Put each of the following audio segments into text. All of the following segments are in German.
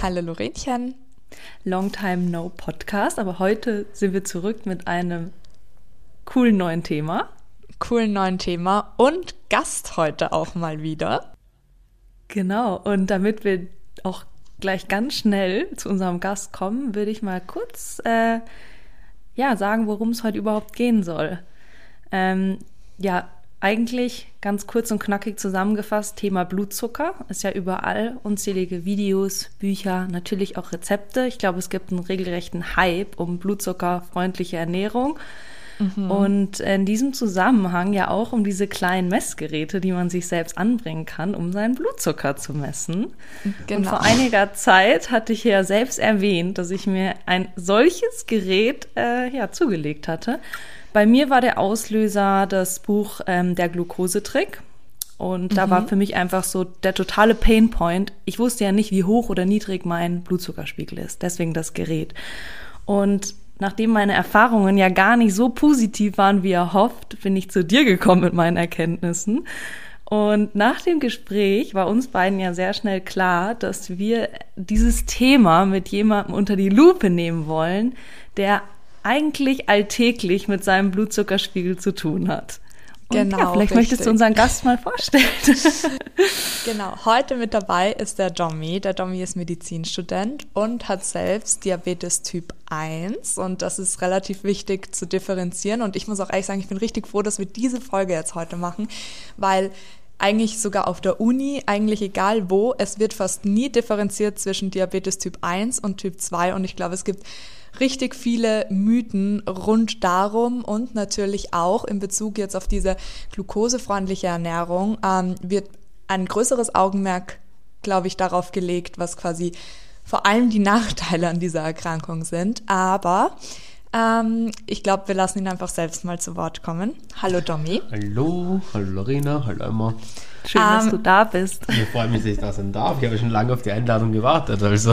Hallo Lorenchen. Long time no Podcast, aber heute sind wir zurück mit einem coolen neuen Thema. Und Gast heute auch mal wieder. Genau, und damit wir auch gleich ganz schnell zu unserem Gast kommen, würde ich mal kurz sagen, worum es heute überhaupt gehen soll. Eigentlich ganz kurz und knackig zusammengefasst, Thema Blutzucker ist ja überall, unzählige Videos, Bücher, natürlich auch Rezepte. Ich glaube, es gibt einen regelrechten Hype um blutzuckerfreundliche Ernährung. Und in diesem Zusammenhang ja auch um diese kleinen Messgeräte, die man sich selbst anbringen kann, um seinen Blutzucker zu messen. Genau. Und vor einiger Zeit hatte ich ja selbst erwähnt, dass ich mir ein solches Gerät zugelegt hatte. Bei mir war der Auslöser das Buch Der Glukosetrick. Und da war für mich einfach so der totale Painpoint. Ich wusste ja nicht, wie hoch oder niedrig mein Blutzuckerspiegel ist. Deswegen das Gerät. Und nachdem meine Erfahrungen ja gar nicht so positiv waren, wie erhofft, bin ich zu dir gekommen mit meinen Erkenntnissen. Und nach dem Gespräch war uns beiden ja sehr schnell klar, dass wir dieses Thema mit jemandem unter die Lupe nehmen wollen, der eigentlich alltäglich mit seinem Blutzuckerspiegel zu tun hat. Und genau, vielleicht möchtest du unseren Gast mal vorstellen. Genau, heute mit dabei ist der Domi. Der Domi ist Medizinstudent und hat selbst Diabetes Typ 1 und das ist relativ wichtig zu differenzieren und ich muss auch ehrlich sagen, ich bin richtig froh, dass wir diese Folge jetzt heute machen, weil eigentlich sogar auf der Uni, eigentlich egal wo, es wird fast nie differenziert zwischen Diabetes Typ 1 und Typ 2 und ich glaube, es gibt richtig viele Mythen rund darum und natürlich auch in Bezug jetzt auf diese glukosefreundliche Ernährung wird ein größeres Augenmerk, glaube ich, darauf gelegt, was quasi vor allem die Nachteile an dieser Erkrankung sind. Aber ich glaube, wir lassen ihn einfach selbst mal zu Wort kommen. Hallo Domi. Hallo Lorena, hallo Emma. Schön, dass du da bist. Ich freue mich, dass ich da sein darf. Ich habe schon lange auf die Einladung gewartet. Also.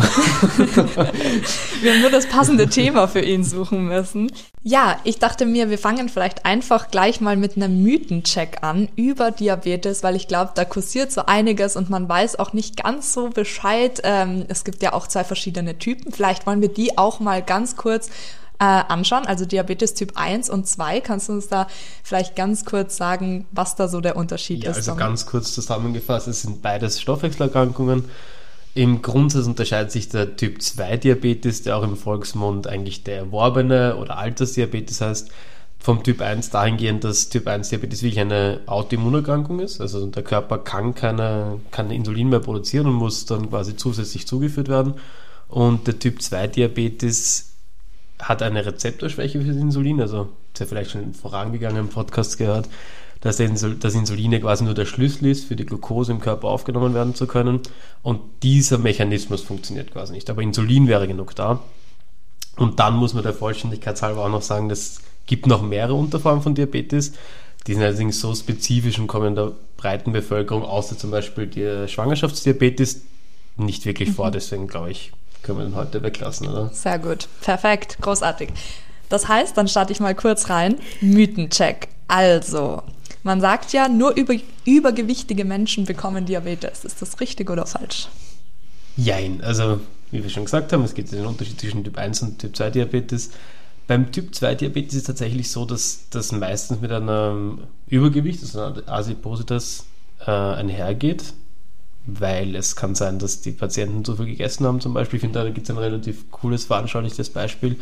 Wir haben nur das passende Thema für ihn suchen müssen. Ja, ich dachte mir, wir fangen vielleicht einfach gleich mal mit einem Mythencheck an über Diabetes, weil ich glaube, da kursiert so einiges und man weiß auch nicht ganz so Bescheid. Es gibt ja auch 2 verschiedene Typen. Vielleicht wollen wir die auch mal ganz kurz anschauen, also Diabetes Typ 1 und 2. Kannst du uns da vielleicht ganz kurz sagen, was da so der Unterschied ist? Also ganz kurz zusammengefasst, es sind beides Stoffwechselerkrankungen. Im Grundsatz unterscheidet sich der Typ 2 Diabetes, der auch im Volksmund eigentlich der erworbene oder Altersdiabetes heißt, vom Typ 1 dahingehend, dass Typ 1 Diabetes wirklich eine Autoimmunerkrankung ist. Also der Körper kann kein Insulin mehr produzieren und muss dann quasi zusätzlich zugeführt werden. Und der Typ 2 Diabetes hat eine Rezeptorschwäche für das Insulin, also das ja vielleicht schon im vorangegangenen Podcast gehört, dass das Insulin quasi nur der Schlüssel ist, für die Glucose im Körper aufgenommen werden zu können und dieser Mechanismus funktioniert quasi nicht, aber Insulin wäre genug da. Und dann muss man der Vollständigkeit halber auch noch sagen, es gibt noch mehrere Unterformen von Diabetes, die sind allerdings so spezifisch und kommen in der breiten Bevölkerung, außer zum Beispiel der Schwangerschaftsdiabetes, nicht wirklich vor, deswegen glaube ich, können wir den heute weglassen, oder? Sehr gut. Perfekt. Großartig. Das heißt, dann starte ich mal kurz rein. Mythencheck. Also, man sagt ja, nur übergewichtige Menschen bekommen Diabetes. Ist das richtig oder falsch? Jein. Also, wie wir schon gesagt haben, es gibt den Unterschied zwischen Typ 1 und Typ 2 Diabetes. Beim Typ 2 Diabetes ist es tatsächlich so, dass das meistens mit einem Übergewicht, also einer Adipositas, einhergeht. Weil es kann sein, dass die Patienten zu viel gegessen haben zum Beispiel. Ich finde, da gibt es ein relativ cooles, veranschaulichtes Beispiel.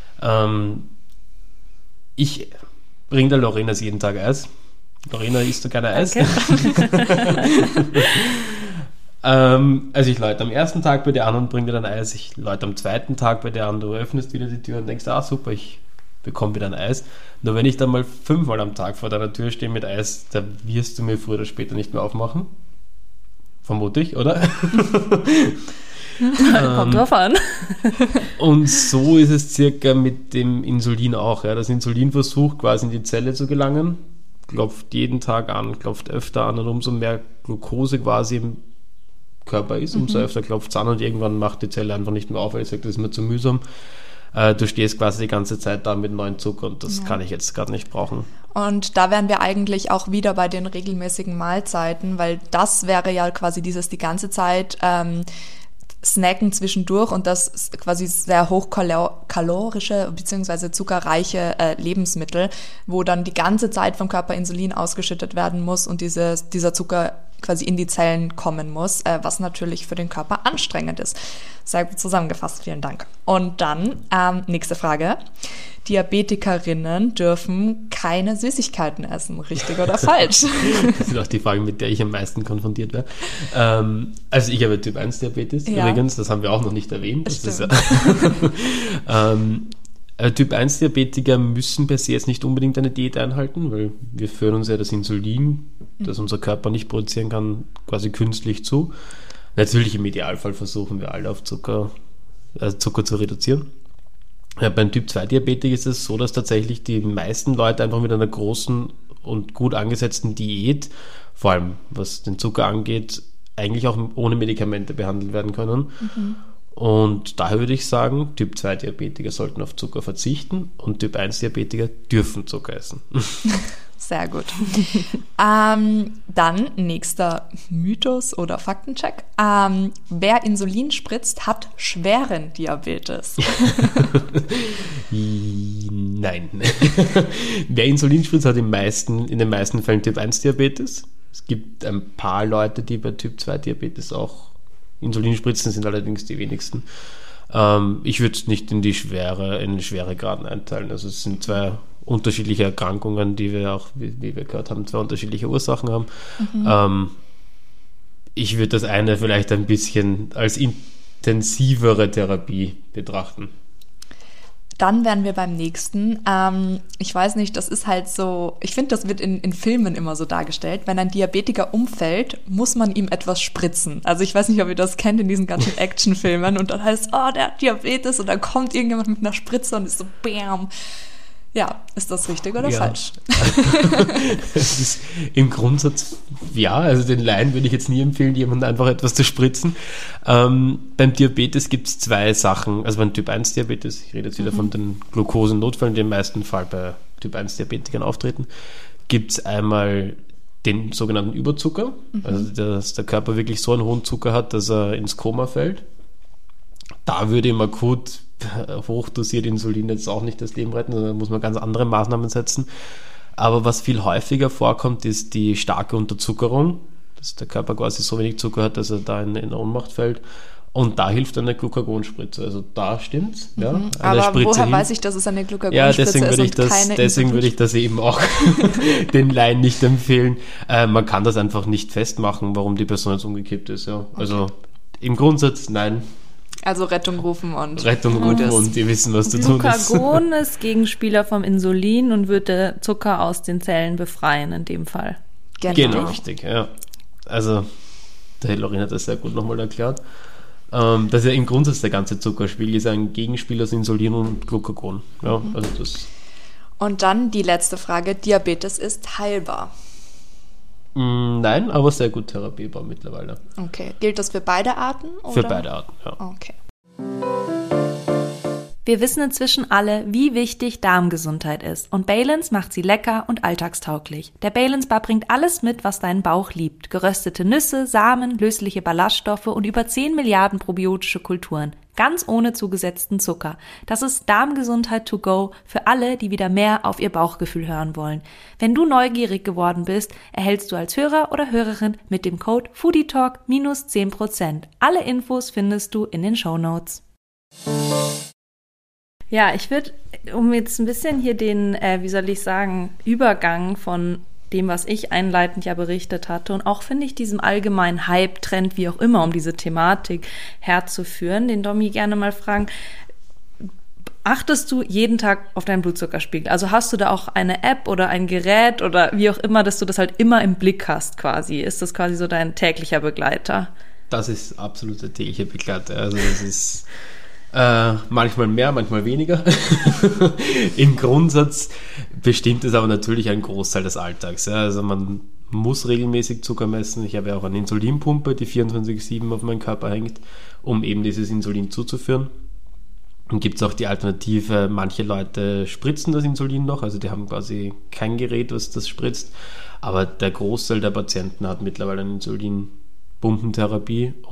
Ich bringe der Lorena jeden Tag Eis. Lorena, isst du gerne Eis? Also ich läute am ersten Tag bei dir an und bringe dir dann Eis. Ich läute am zweiten Tag bei dir an, du öffnest wieder die Tür und denkst, super, ich bekomme wieder ein Eis. Nur wenn ich dann mal 5-mal am Tag vor deiner Tür stehe mit Eis, da wirst du mir früher oder später nicht mehr aufmachen. Vermute ich, oder? Kommt drauf an. Und so ist es circa mit dem Insulin auch. Ja. Das Insulin versucht quasi in die Zelle zu gelangen, klopft jeden Tag an, klopft öfter an und umso mehr Glucose quasi im Körper ist, umso öfter klopft es an und irgendwann macht die Zelle einfach nicht mehr auf, weil sie sagt, das ist mir zu mühsam. Du stehst quasi die ganze Zeit da mit neuen Zucker und das kann ich jetzt gerade nicht brauchen. Und da wären wir eigentlich auch wieder bei den regelmäßigen Mahlzeiten, weil das wäre ja quasi dieses die ganze Zeit snacken zwischendurch und das ist quasi sehr hochkalorische bzw. zuckerreiche Lebensmittel, wo dann die ganze Zeit vom Körper Insulin ausgeschüttet werden muss und dieser Zucker quasi in die Zellen kommen muss, was natürlich für den Körper anstrengend ist. Sehr gut zusammengefasst, vielen Dank. Und dann, nächste Frage. Diabetikerinnen dürfen keine Süßigkeiten essen, richtig oder falsch? Das ist auch die Frage, mit der ich am meisten konfrontiert werde. Also ich habe Typ-1-Diabetes übrigens, das haben wir auch noch nicht erwähnt. Das ist, Typ-1-Diabetiker müssen per se jetzt nicht unbedingt eine Diät einhalten, weil wir führen uns ja das Insulin, das unser Körper nicht produzieren kann, quasi künstlich zu. Natürlich im Idealfall versuchen wir alle auf Zucker zu reduzieren. Ja, beim Typ-2-Diabetik ist es so, dass tatsächlich die meisten Leute einfach mit einer großen und gut angesetzten Diät, vor allem was den Zucker angeht, eigentlich auch ohne Medikamente behandelt werden können. Und daher würde ich sagen, Typ-2-Diabetiker sollten auf Zucker verzichten und Typ-1-Diabetiker dürfen Zucker essen. Sehr gut. Dann nächster Mythos oder Faktencheck. Wer Insulin spritzt, hat schweren Diabetes. Nein. Wer Insulin spritzt, hat in den meisten Fällen Typ-1-Diabetes. Es gibt ein paar Leute, die bei Typ-2-Diabetes auch Insulin spritzen, sind allerdings die wenigsten. Ich würde es nicht in Schweregraden einteilen. Also es sind zwei unterschiedliche Erkrankungen, die wir auch, wie wir gehört haben, zwei unterschiedliche Ursachen haben. Ich würde das eine vielleicht ein bisschen als intensivere Therapie betrachten. Dann wären wir beim nächsten. Ich weiß nicht, das ist halt so, ich finde, das wird in Filmen immer so dargestellt. Wenn ein Diabetiker umfällt, muss man ihm etwas spritzen. Also ich weiß nicht, ob ihr das kennt in diesen ganzen Actionfilmen und dann heißt es, oh, der hat Diabetes und dann kommt irgendjemand mit einer Spritze und ist so, bam. Ja, ist das richtig oder falsch? Das ist im Grundsatz ja, also den Laien würde ich jetzt nie empfehlen, jemandem einfach etwas zu spritzen. Beim Diabetes gibt es zwei Sachen, also beim Typ-1-Diabetes, ich rede jetzt wieder von den Glukosenotfällen, die im meisten Fall bei Typ-1-Diabetikern auftreten, gibt es einmal den sogenannten Überzucker, also dass der Körper wirklich so einen hohen Zucker hat, dass er ins Koma fällt. Da würde ihm akut hochdosiert Insulin jetzt auch nicht das Leben retten, sondern da muss man ganz andere Maßnahmen setzen. Aber was viel häufiger vorkommt, ist die starke Unterzuckerung, dass der Körper quasi so wenig Zucker hat, dass er da in Ohnmacht fällt. Und da hilft eine Glucagonspritze. Also da stimmt's. Ja, aber woher weiß ich, dass es eine Glucagonspritze ist? Deswegen würde ich das eben auch den Laien nicht empfehlen. Man kann das einfach nicht festmachen, warum die Person jetzt umgekippt ist. Ja. Also im Grundsatz nein. Also Rettung rufen und die wissen, was zu tun ist. Glucagon ist Gegenspieler vom Insulin und würde Zucker aus den Zellen befreien in dem Fall. Genau, richtig. Ja. Also der Lorin hat das sehr gut nochmal erklärt. Dass ja im Grundsatz der ganze Zuckerspiegel ist ein Gegenspiel aus Insulin und Glucagon. Ja, also das. Und dann die letzte Frage, Diabetes ist heilbar? Nein, aber sehr gut therapierbar mittlerweile. Okay, gilt das für beide Arten? Oder? Für beide Arten, ja. Okay. Wir wissen inzwischen alle, wie wichtig Darmgesundheit ist und Balance macht sie lecker und alltagstauglich. Der Balance Bar bringt alles mit, was dein Bauch liebt. Geröstete Nüsse, Samen, lösliche Ballaststoffe und über 10 Milliarden probiotische Kulturen. Ganz ohne zugesetzten Zucker. Das ist Darmgesundheit to go für alle, die wieder mehr auf ihr Bauchgefühl hören wollen. Wenn du neugierig geworden bist, erhältst du als Hörer oder Hörerin mit dem Code FoodieTalk -10%. Alle Infos findest du in den Shownotes. Ja, ich würde, um jetzt ein bisschen hier den, Übergang von dem, was ich einleitend ja berichtet hatte und auch, finde ich, diesem allgemeinen Hype-Trend, wie auch immer, um diese Thematik herzuführen, den Domi gerne mal fragen, achtest du jeden Tag auf deinen Blutzuckerspiegel? Also hast du da auch eine App oder ein Gerät oder wie auch immer, dass du das halt immer im Blick hast quasi? Ist das quasi so dein täglicher Begleiter? Das ist absolut der tägliche Begleiter. Also das ist manchmal mehr, manchmal weniger. Im Grundsatz bestimmt es aber natürlich einen Großteil des Alltags. Ja. Also man muss regelmäßig Zucker messen. Ich habe ja auch eine Insulinpumpe, die 24/7 auf meinen Körper hängt, um eben dieses Insulin zuzuführen. Und gibt es auch die Alternative, manche Leute spritzen das Insulin noch, also die haben quasi kein Gerät, was das spritzt, aber der Großteil der Patienten hat mittlerweile eine Insulinpumpentherapie und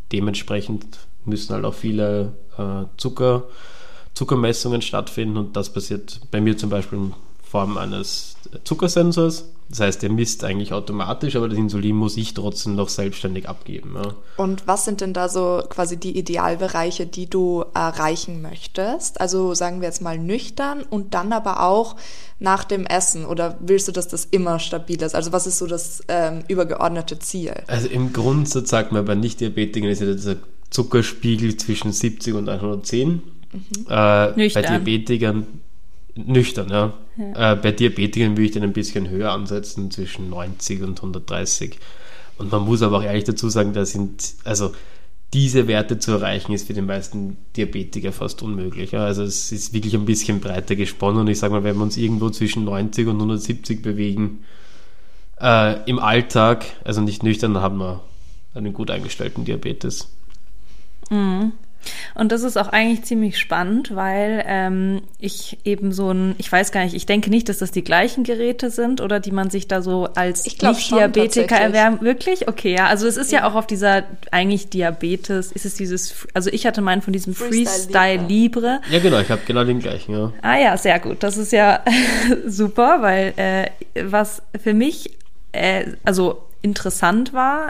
dementsprechend müssen halt auch viele Zuckermessungen stattfinden und das passiert bei mir zum Beispiel in Form eines Zuckersensors. Das heißt, der misst eigentlich automatisch, aber das Insulin muss ich trotzdem noch selbstständig abgeben. Ja. Und was sind denn da so quasi die Idealbereiche, die du erreichen möchtest? Also sagen wir jetzt mal nüchtern und dann aber auch nach dem Essen, oder willst du, dass das immer stabil ist? Also was ist so das übergeordnete Ziel? Also im Grundsatz sagt man, bei Nicht-Diabetikern ist ja dieser Zuckerspiegel zwischen 70 und 110. Bei Diabetikern nüchtern, ja. Bei Diabetikern würde ich dann ein bisschen höher ansetzen, zwischen 90 und 130. Und man muss aber auch ehrlich dazu sagen, diese Werte zu erreichen, ist für die meisten Diabetiker fast unmöglich. Ja. Also es ist wirklich ein bisschen breiter gesponnen und ich sage mal, wenn wir uns irgendwo zwischen 90 und 170 bewegen im Alltag, also nicht nüchtern, dann haben wir einen gut eingestellten Diabetes. Mhm. Und das ist auch eigentlich ziemlich spannend, weil ich eben ich weiß gar nicht, ich denke nicht, dass das die gleichen Geräte sind oder die man sich da so als Nicht-Diabetiker erwärmt. Wirklich? Okay, ja. Also es ist ja auch auf dieser eigentlich Diabetes, ist es dieses, also ich hatte meinen von diesem Freestyle Libre. Ja genau, ich habe genau den gleichen, ja. Ah ja, sehr gut. Das ist ja super, weil was für mich also interessant war,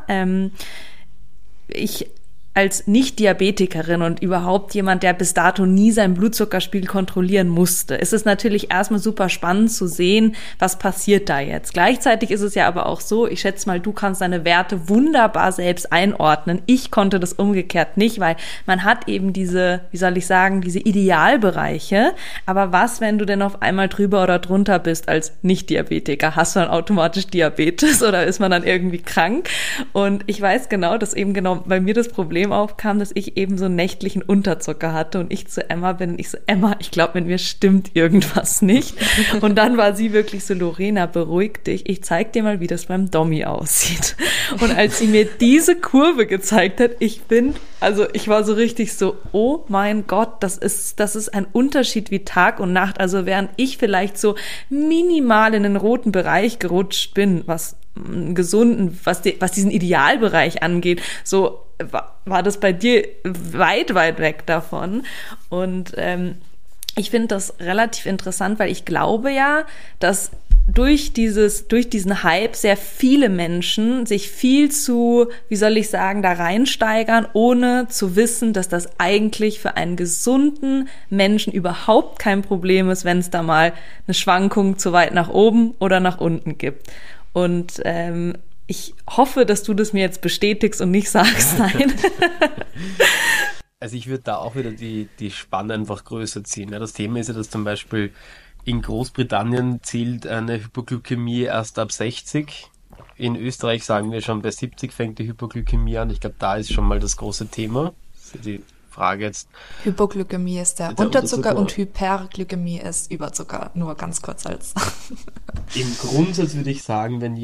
ich als Nicht-Diabetikerin und überhaupt jemand, der bis dato nie seinen Blutzuckerspiegel kontrollieren musste, ist es natürlich erstmal super spannend zu sehen, was passiert da jetzt. Gleichzeitig ist es ja aber auch so, ich schätze mal, du kannst deine Werte wunderbar selbst einordnen. Ich konnte das umgekehrt nicht, weil man hat eben diese, wie soll ich sagen, diese Idealbereiche. Aber was, wenn du denn auf einmal drüber oder drunter bist als Nicht-Diabetiker? Hast du dann automatisch Diabetes oder ist man dann irgendwie krank? Und ich weiß genau, dass eben genau bei mir das Problem aufkam, dass ich eben so einen nächtlichen Unterzucker hatte und ich zu Emma bin und ich so, Emma, ich glaube, mit mir stimmt irgendwas nicht. Und dann war sie wirklich so, Lorena, beruhig dich, ich zeig dir mal, wie das beim Dommi aussieht. Und als sie mir diese Kurve gezeigt hat, ich war so richtig so, oh mein Gott, das ist ein Unterschied wie Tag und Nacht. Also während ich vielleicht so minimal in den roten Bereich gerutscht bin, was gesunden, was diesen Idealbereich angeht, so war das bei dir weit, weit weg davon. Und ich finde das relativ interessant, weil ich glaube ja, dass durch diesen Hype sehr viele Menschen sich viel zu, wie soll ich sagen, da reinsteigern, ohne zu wissen, dass das eigentlich für einen gesunden Menschen überhaupt kein Problem ist, wenn es da mal eine Schwankung zu weit nach oben oder nach unten gibt. Und ich hoffe, dass du das mir jetzt bestätigst und nicht sagst, nein. Also ich würde da auch wieder die Spanne einfach größer ziehen. Ja, das Thema ist ja, dass zum Beispiel in Großbritannien zählt eine Hypoglykämie erst ab 60. In Österreich sagen wir schon, bei 70 fängt die Hypoglykämie an. Ich glaube, da ist schon mal das große Thema. Das ist die Frage jetzt. Hypoglykämie ist der Unterzucker und Hyperglykämie ist Überzucker. Nur ganz kurz als... Im Grundsatz würde ich sagen, wenn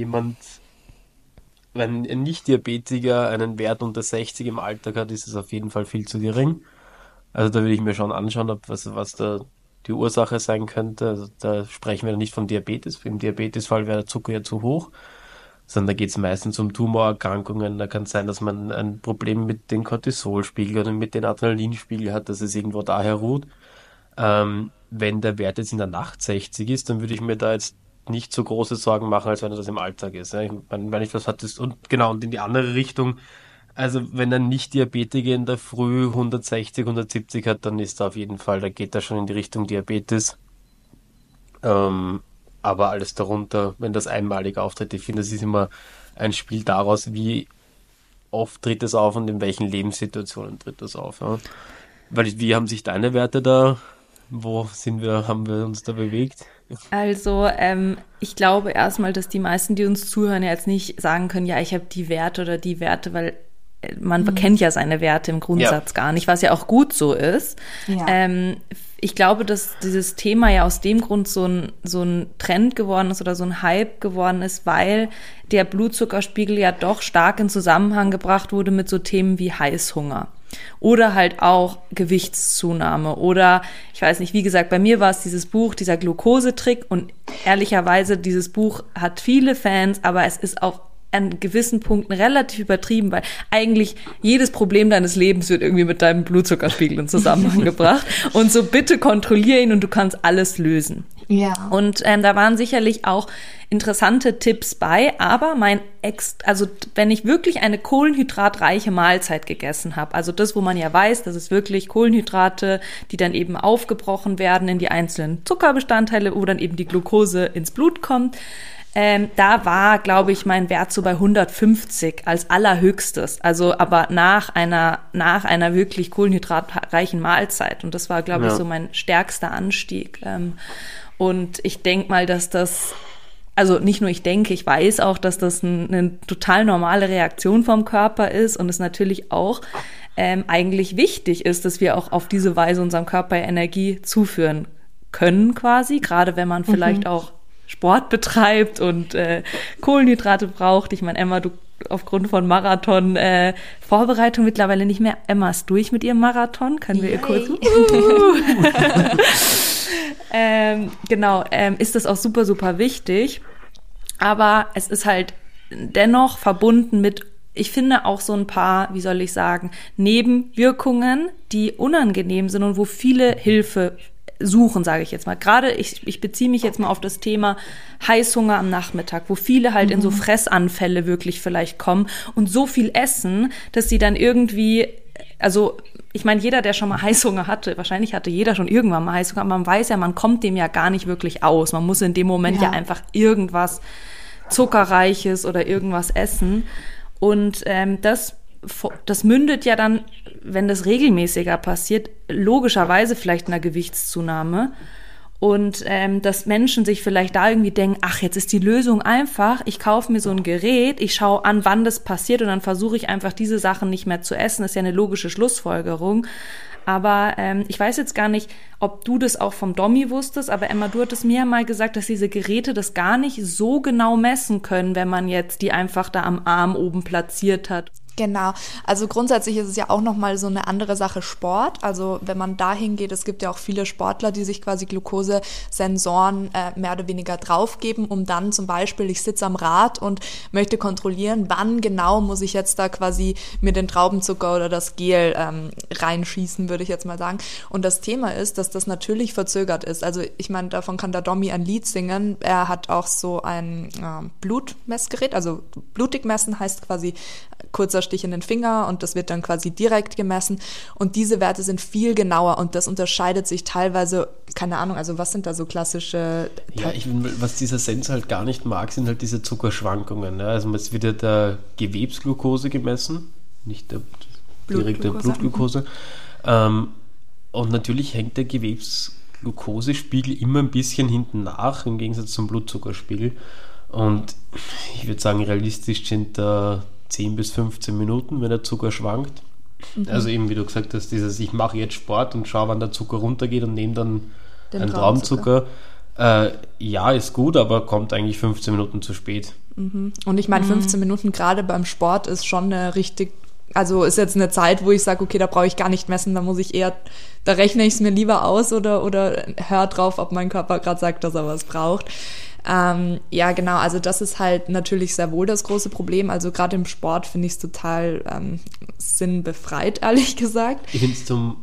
ein Nicht-Diabetiker einen Wert unter 60 im Alltag hat, ist es auf jeden Fall viel zu gering. Also da würde ich mir schon anschauen, was da die Ursache sein könnte. Also da sprechen wir nicht vom Diabetes. Im Diabetesfall wäre der Zucker ja zu hoch, sondern da geht es meistens um Tumorerkrankungen. Da kann es sein, dass man ein Problem mit den Cortisolspiegel oder mit den Adrenalinspiegel hat, dass es irgendwo daher ruht. Wenn der Wert jetzt in der Nacht 60 ist, dann würde ich mir da jetzt nicht so große Sorgen machen, als wenn das im Alltag ist. Ich meine, wenn ich was hattest und in die andere Richtung, also wenn ein Nicht-Diabetiker in der Früh 160, 170 hat, dann ist da auf jeden Fall, da geht das schon in die Richtung Diabetes. Aber alles darunter, wenn das einmalig auftritt, ich finde, das ist immer ein Spiel daraus, wie oft tritt es auf und in welchen Lebenssituationen tritt das auf. Ja? Weil, wie haben sich deine Werte da, haben wir uns da bewegt? Also ich glaube erstmal, dass die meisten, die uns zuhören, ja jetzt nicht sagen können, ja, ich habe die Werte oder die Werte, weil man kennt ja seine Werte im Grundsatz gar nicht, was ja auch gut so ist. Ja. Ich glaube, dass dieses Thema ja aus dem Grund so ein Trend geworden ist oder so ein Hype geworden ist, weil der Blutzuckerspiegel ja doch stark in Zusammenhang gebracht wurde mit so Themen wie Heißhunger. Oder halt auch Gewichtszunahme oder, ich weiß nicht, wie gesagt, bei mir war es dieses Buch, dieser Glukosetrick und ehrlicherweise, dieses Buch hat viele Fans, aber es ist auch an gewissen Punkten relativ übertrieben, weil eigentlich jedes Problem deines Lebens wird irgendwie mit deinem Blutzuckerspiegel in Zusammenhang gebracht. Und so bitte kontrolliere ihn und du kannst alles lösen. Ja. Und da waren sicherlich auch interessante Tipps bei, aber also wenn ich wirklich eine kohlenhydratreiche Mahlzeit gegessen habe, also das, wo man ja weiß, das ist wirklich Kohlenhydrate, die dann eben aufgebrochen werden in die einzelnen Zuckerbestandteile, wo dann eben die Glucose ins Blut kommt, da war, glaube ich, mein Wert so bei 150 als allerhöchstes, also aber nach einer wirklich kohlenhydratreichen Mahlzeit. Und das war, glaube ich, so mein stärkster Anstieg. Und ich denke mal, dass das, also nicht nur ich denke, ich weiß auch, dass das eine total normale Reaktion vom Körper ist und es natürlich auch eigentlich wichtig ist, dass wir auch auf diese Weise unserem Körper Energie zuführen können quasi, gerade wenn man vielleicht auch Sport betreibt und Kohlenhydrate braucht. Ich meine, Emma, du aufgrund von Marathon Vorbereitung mittlerweile nicht mehr. Emma ist durch mit ihrem Marathon. Können wir ihr kurz... ist das auch super, super wichtig. Aber es ist halt dennoch verbunden mit, ich finde, auch so ein paar, wie soll ich sagen, Nebenwirkungen, die unangenehm sind und wo viele Hilfe suchen, sage ich jetzt mal. Gerade ich beziehe mich jetzt mal auf das Thema Heißhunger am Nachmittag, wo viele halt in so Fressanfälle wirklich vielleicht kommen und so viel essen, dass sie dann irgendwie, also ich meine, jeder, der schon mal Heißhunger hatte, wahrscheinlich hatte jeder schon irgendwann mal Heißhunger, aber man weiß ja, man kommt dem ja gar nicht wirklich aus. Man muss in dem Moment ja einfach irgendwas Zuckerreiches oder irgendwas essen. Und das mündet ja dann, wenn das regelmäßiger passiert, logischerweise vielleicht in einer Gewichtszunahme. Und dass Menschen sich vielleicht da irgendwie denken, ach, jetzt ist die Lösung einfach, ich kaufe mir so ein Gerät, ich schaue an, wann das passiert und dann versuche ich einfach, diese Sachen nicht mehr zu essen. Das ist ja eine logische Schlussfolgerung. Aber ich weiß jetzt gar nicht, ob du das auch vom Domi wusstest, aber Emma, du hattest mir ja mal gesagt, dass diese Geräte das gar nicht so genau messen können, wenn man jetzt die einfach da am Arm oben platziert hat. Genau, also grundsätzlich ist es ja auch nochmal so eine andere Sache Sport, also wenn man dahin geht, es gibt ja auch viele Sportler, die sich quasi Glukosesensoren mehr oder weniger draufgeben, um dann zum Beispiel, ich sitze am Rad und möchte kontrollieren, wann genau muss ich jetzt da quasi mir den Traubenzucker oder das Gel reinschießen, würde ich jetzt mal sagen. Und das Thema ist, dass das natürlich verzögert ist, also ich meine, davon kann der Domi ein Lied singen, er hat auch so ein Blutmessgerät, also blutig messen heißt quasi kurzer Stich in den Finger und das wird dann quasi direkt gemessen und diese Werte sind viel genauer und das unterscheidet sich teilweise, keine Ahnung, also was sind da so klassische... Was dieser Sensor halt gar nicht mag, sind halt diese Zuckerschwankungen. Ne? Also es wird ja der Gewebsglucose gemessen, nicht der direkte Blutglucose. Und natürlich hängt der Gewebsglukosespiegel immer ein bisschen hinten nach, im Gegensatz zum Blutzuckerspiegel. Und ich würde sagen, realistisch sind da 10 bis 15 Minuten, wenn der Zucker schwankt. Also eben, wie du gesagt hast, dieses, ich mache jetzt Sport und schaue, wann der Zucker runtergeht und nehme dann einen Traubenzucker. Ja, ist gut, aber kommt eigentlich 15 Minuten zu spät. Und ich meine, 15 Minuten gerade beim Sport ist schon eine richtig, also ist jetzt eine Zeit, wo ich sage, okay, da brauche ich gar nicht messen, da muss ich eher, da rechne ich es mir lieber aus oder höre drauf, ob mein Körper gerade sagt, dass er was braucht. Ja, genau, also das ist halt natürlich sehr wohl das große Problem. Also gerade im Sport finde ich es total sinnbefreit, ehrlich gesagt. Ich finde es zum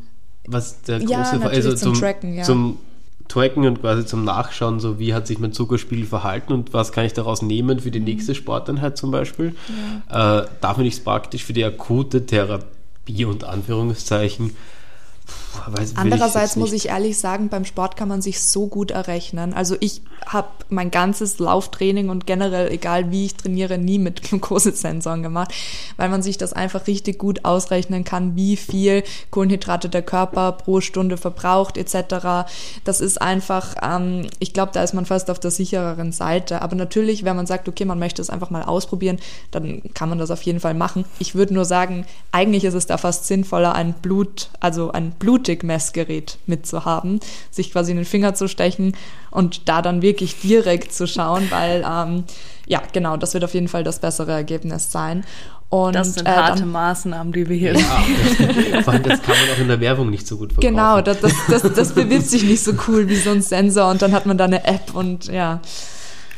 Tracken, ja. Zum Tracken und quasi zum Nachschauen, so wie hat sich mein Zuckerspiegel verhalten und was kann ich daraus nehmen für die nächste Sporteinheit zum Beispiel. Ja. Da finde ich es praktisch für die akute Therapie und Anführungszeichen. Andererseits muss ich ehrlich sagen, beim Sport kann man sich so gut errechnen. Also ich habe mein ganzes Lauftraining und generell, egal wie ich trainiere, nie mit Glukosesensoren gemacht, weil man sich das einfach richtig gut ausrechnen kann, wie viel Kohlenhydrate der Körper pro Stunde verbraucht etc. Das ist einfach, ich glaube, da ist man fast auf der sichereren Seite. Aber natürlich, wenn man sagt, okay, man möchte es einfach mal ausprobieren, dann kann man das auf jeden Fall machen. Ich würde nur sagen, eigentlich ist es da fast sinnvoller, ein Blutig-Messgerät mitzuhaben, sich quasi in den Finger zu stechen und da dann wirklich direkt zu schauen, weil, ja, genau, das wird auf jeden Fall das bessere Ergebnis sein. Und, das sind harte Maßnahmen, die wir hier sehen. Vor allem, das kann man auch in der Werbung nicht so gut verkaufen. Genau, das bewirbt sich nicht so cool wie so ein Sensor und dann hat man da eine App und ja.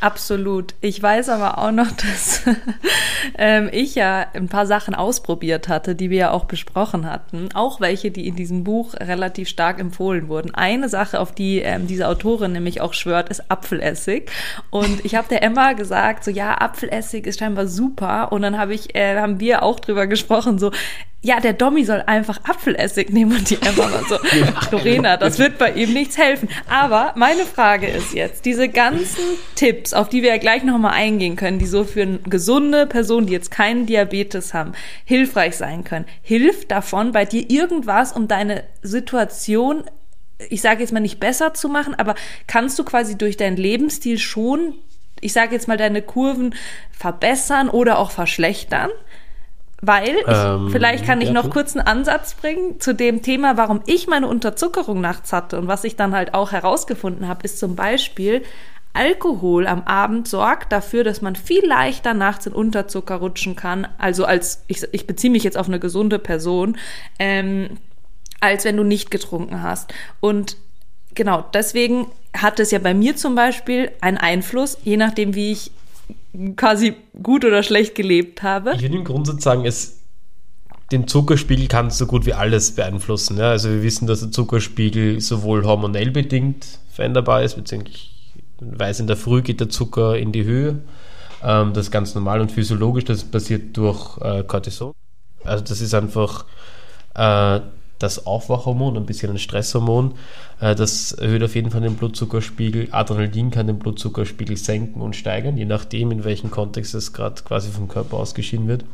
Absolut. Ich weiß aber auch noch, dass ich ja ein paar Sachen ausprobiert hatte, die wir ja auch besprochen hatten. Auch welche, die in diesem Buch relativ stark empfohlen wurden. Eine Sache, auf die diese Autorin nämlich auch schwört, ist Apfelessig. Und ich habe der Emma gesagt, so ja, Apfelessig ist scheinbar super. Und dann haben wir auch drüber gesprochen, so ja, der Dommi soll einfach Apfelessig nehmen und die Emma war so, ach Lorena, das wird bei ihm nichts helfen. Aber meine Frage ist jetzt, diese ganzen Tipps, auf die wir ja gleich nochmal eingehen können, die so für eine gesunde Person, die jetzt keinen Diabetes haben, hilfreich sein können. Hilft davon bei dir irgendwas, um deine Situation, ich sage jetzt mal nicht besser zu machen, aber kannst du quasi durch deinen Lebensstil schon, ich sage jetzt mal, deine Kurven verbessern oder auch verschlechtern? Weil, vielleicht kann ich noch kurz einen Ansatz bringen zu dem Thema, warum ich meine Unterzuckerung nachts hatte und was ich dann halt auch herausgefunden habe, ist zum Beispiel, Alkohol am Abend sorgt dafür, dass man viel leichter nachts in Unterzucker rutschen kann, also ich beziehe mich jetzt auf eine gesunde Person, als wenn du nicht getrunken hast. Und genau, deswegen hat es ja bei mir zum Beispiel einen Einfluss, je nachdem, wie ich quasi gut oder schlecht gelebt habe. Ich würde im Grundsatz sagen, den Zuckerspiegel kann so gut wie alles beeinflussen. Ja? Also wir wissen, dass der Zuckerspiegel sowohl hormonell bedingt veränderbar ist, beziehungsweise in der Früh geht der Zucker in die Höhe. Das ist ganz normal und physiologisch, das passiert durch Cortisol. Also das ist einfach das Aufwachhormon, ein bisschen ein Stresshormon. Das erhöht auf jeden Fall den Blutzuckerspiegel. Adrenalin kann den Blutzuckerspiegel senken und steigern, je nachdem, in welchem Kontext es gerade quasi vom Körper ausgeschieden wird.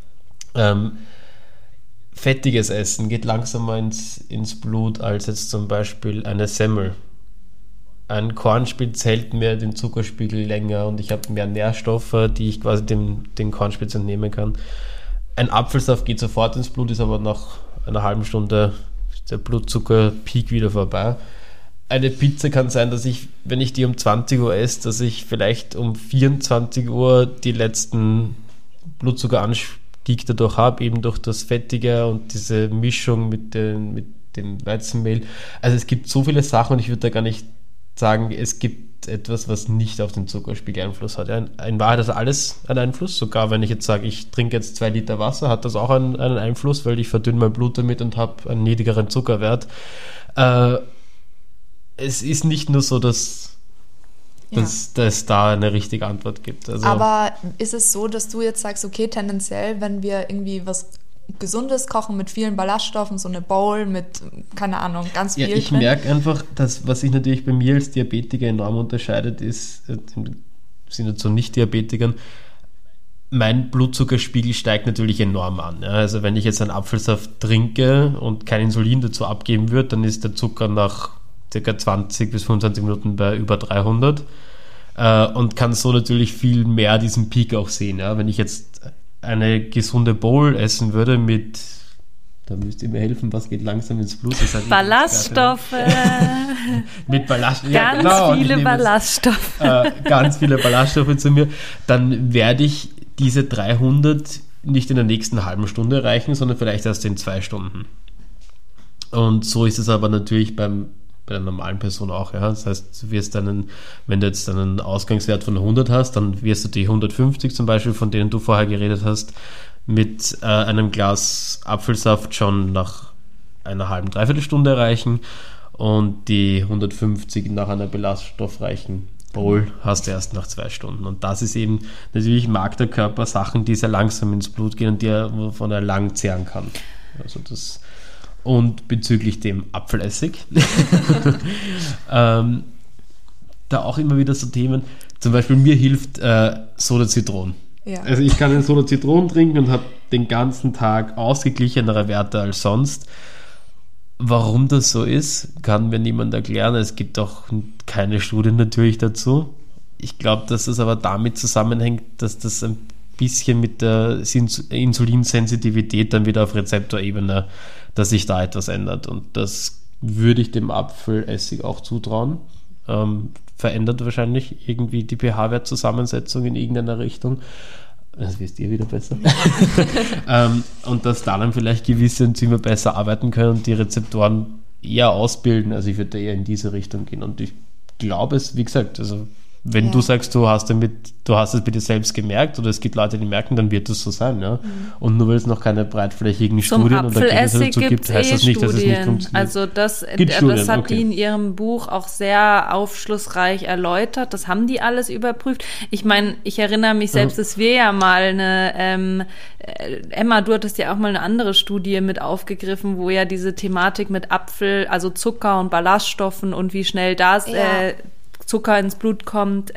Fettiges Essen geht langsamer ins Blut als jetzt zum Beispiel eine Semmel. Ein Kornspitz hält mir den Zuckerspiegel länger und ich habe mehr Nährstoffe, die ich quasi den Kornspitz entnehmen kann. Ein Apfelsaft geht sofort ins Blut, ist aber nach einer halben Stunde der Blutzuckerpeak wieder vorbei. Eine Pizza kann sein, dass ich, wenn ich die um 20 Uhr esse, dass ich vielleicht um 24 Uhr die letzten Blutzuckeranstieg dadurch habe, eben durch das Fettige und diese Mischung mit dem Weizenmehl. Also es gibt so viele Sachen und ich würde da gar nicht sagen, es gibt etwas, was nicht auf den Zuckerspiegel Einfluss hat. In Wahrheit hat alles einen Einfluss. Sogar wenn ich jetzt sage, ich trinke jetzt 2 Liter Wasser, hat das auch einen Einfluss, weil ich verdünne mein Blut damit und habe einen niedrigeren Zuckerwert. Es ist nicht nur so, dass es da eine richtige Antwort gibt. Also, aber ist es so, dass du jetzt sagst, okay, tendenziell, wenn wir irgendwie was Gesundes kochen mit vielen Ballaststoffen, so eine Bowl mit, keine Ahnung, ganz viel. Ja, ich merke einfach, dass, was sich natürlich bei mir als Diabetiker enorm unterscheidet, ist, sind jetzt so Nicht-Diabetikern, mein Blutzuckerspiegel steigt natürlich enorm an. Ja. Also wenn ich jetzt einen Apfelsaft trinke und kein Insulin dazu abgeben würde, dann ist der Zucker nach ca. 20 bis 25 Minuten bei über 300 und kann so natürlich viel mehr diesen Peak auch sehen. Ja. Wenn ich jetzt eine gesunde Bowl essen würde mit, da müsst ihr mir helfen, was geht langsam ins Blut? Ballaststoffe. Mit Ballaststoffen. Ganz viele Ballaststoffe. Ganz viele Ballaststoffe zu mir. Dann werde ich diese 300 nicht in der nächsten halben Stunde erreichen, sondern vielleicht erst in 2 Stunden. Und so ist es aber natürlich bei der normalen Person auch. Ja. Das heißt, du wirst wenn du jetzt einen Ausgangswert von 100 hast, dann wirst du die 150 zum Beispiel, von denen du vorher geredet hast, mit einem Glas Apfelsaft schon nach einer halben, dreiviertel Stunde erreichen und die 150 nach einer ballaststoffreichen Bowl hast du erst nach 2 Stunden. Und das ist eben, natürlich mag der Körper Sachen, die sehr langsam ins Blut gehen und wovon er lang zehren kann. Also das. Und bezüglich dem Apfelessig, da auch immer wieder so Themen, zum Beispiel mir hilft Soda Zitron. Ja. Also ich kann eine Soda Zitron trinken und habe den ganzen Tag ausgeglichenere Werte als sonst. Warum das so ist, kann mir niemand erklären. Es gibt auch keine Studien natürlich dazu. Ich glaube, dass das aber damit zusammenhängt, dass das ein bisschen mit der Insulinsensitivität dann wieder auf Rezeptorebene, dass sich da etwas ändert. Und das würde ich dem Apfelessig auch zutrauen. Verändert wahrscheinlich irgendwie die pH-Wertzusammensetzung in irgendeiner Richtung. Das wisst ihr wieder besser. Und dass da dann vielleicht gewisse Enzyme besser arbeiten können und die Rezeptoren eher ausbilden. Also ich würde eher in diese Richtung gehen. Und ich glaube es, wie gesagt, also Wenn du sagst, du hast es bei dir selbst gemerkt oder es gibt Leute, die merken, dann wird es so sein. Ja? Und nur weil es noch keine breitflächigen Studien und Ergebnisse dazu gibt, heißt das nicht, dass es nicht funktioniert. Also das hat die in ihrem Buch auch sehr aufschlussreich erläutert. Das haben die alles überprüft. Ich meine, ich erinnere mich selbst, dass wir ja mal Emma, du hattest ja auch mal eine andere Studie mit aufgegriffen, wo ja diese Thematik mit Apfel, also Zucker und Ballaststoffen und wie schnell das Zucker ins Blut kommt,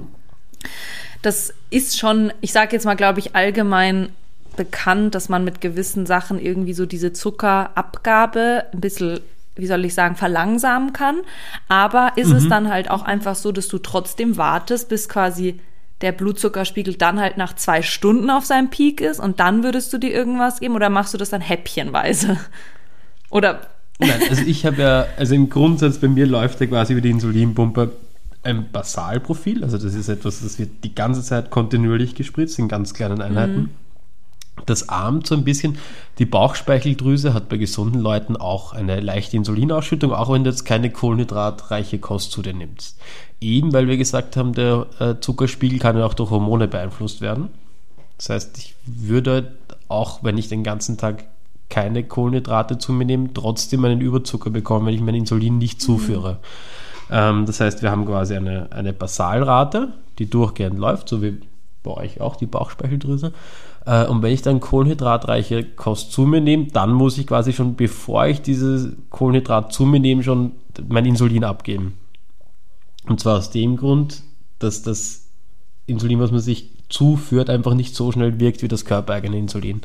das ist schon, ich sage jetzt mal, glaube ich, allgemein bekannt, dass man mit gewissen Sachen irgendwie so diese Zuckerabgabe ein bisschen, wie soll ich sagen, verlangsamen kann. Aber ist es dann halt auch einfach so, dass du trotzdem wartest, bis quasi der Blutzuckerspiegel dann halt nach 2 Stunden auf seinem Peak ist und dann würdest du dir irgendwas geben oder machst du das dann häppchenweise? Oder? Nein, also im Grundsatz bei mir läuft ja quasi über die Insulinpumpe ein Basalprofil, also das ist etwas, das wird die ganze Zeit kontinuierlich gespritzt in ganz kleinen Einheiten. Das ahmt so ein bisschen. Die Bauchspeicheldrüse hat bei gesunden Leuten auch eine leichte Insulinausschüttung, auch wenn du jetzt keine kohlenhydratreiche Kost zu dir nimmst. Eben, weil wir gesagt haben, der Zuckerspiegel kann ja auch durch Hormone beeinflusst werden. Das heißt, ich würde auch, wenn ich den ganzen Tag keine Kohlenhydrate zu mir nehme, trotzdem einen Überzucker bekommen, wenn ich mein Insulin nicht zuführe. Das heißt, wir haben quasi eine Basalrate, die durchgehend läuft, so wie bei euch auch die Bauchspeicheldrüse. Und wenn ich dann kohlenhydratreiche Kost zu mir nehme, dann muss ich quasi schon, bevor ich dieses Kohlenhydrat zu mir nehme, schon mein Insulin abgeben. Und zwar aus dem Grund, dass das Insulin, was man sich zuführt, einfach nicht so schnell wirkt wie das körpereigene Insulin.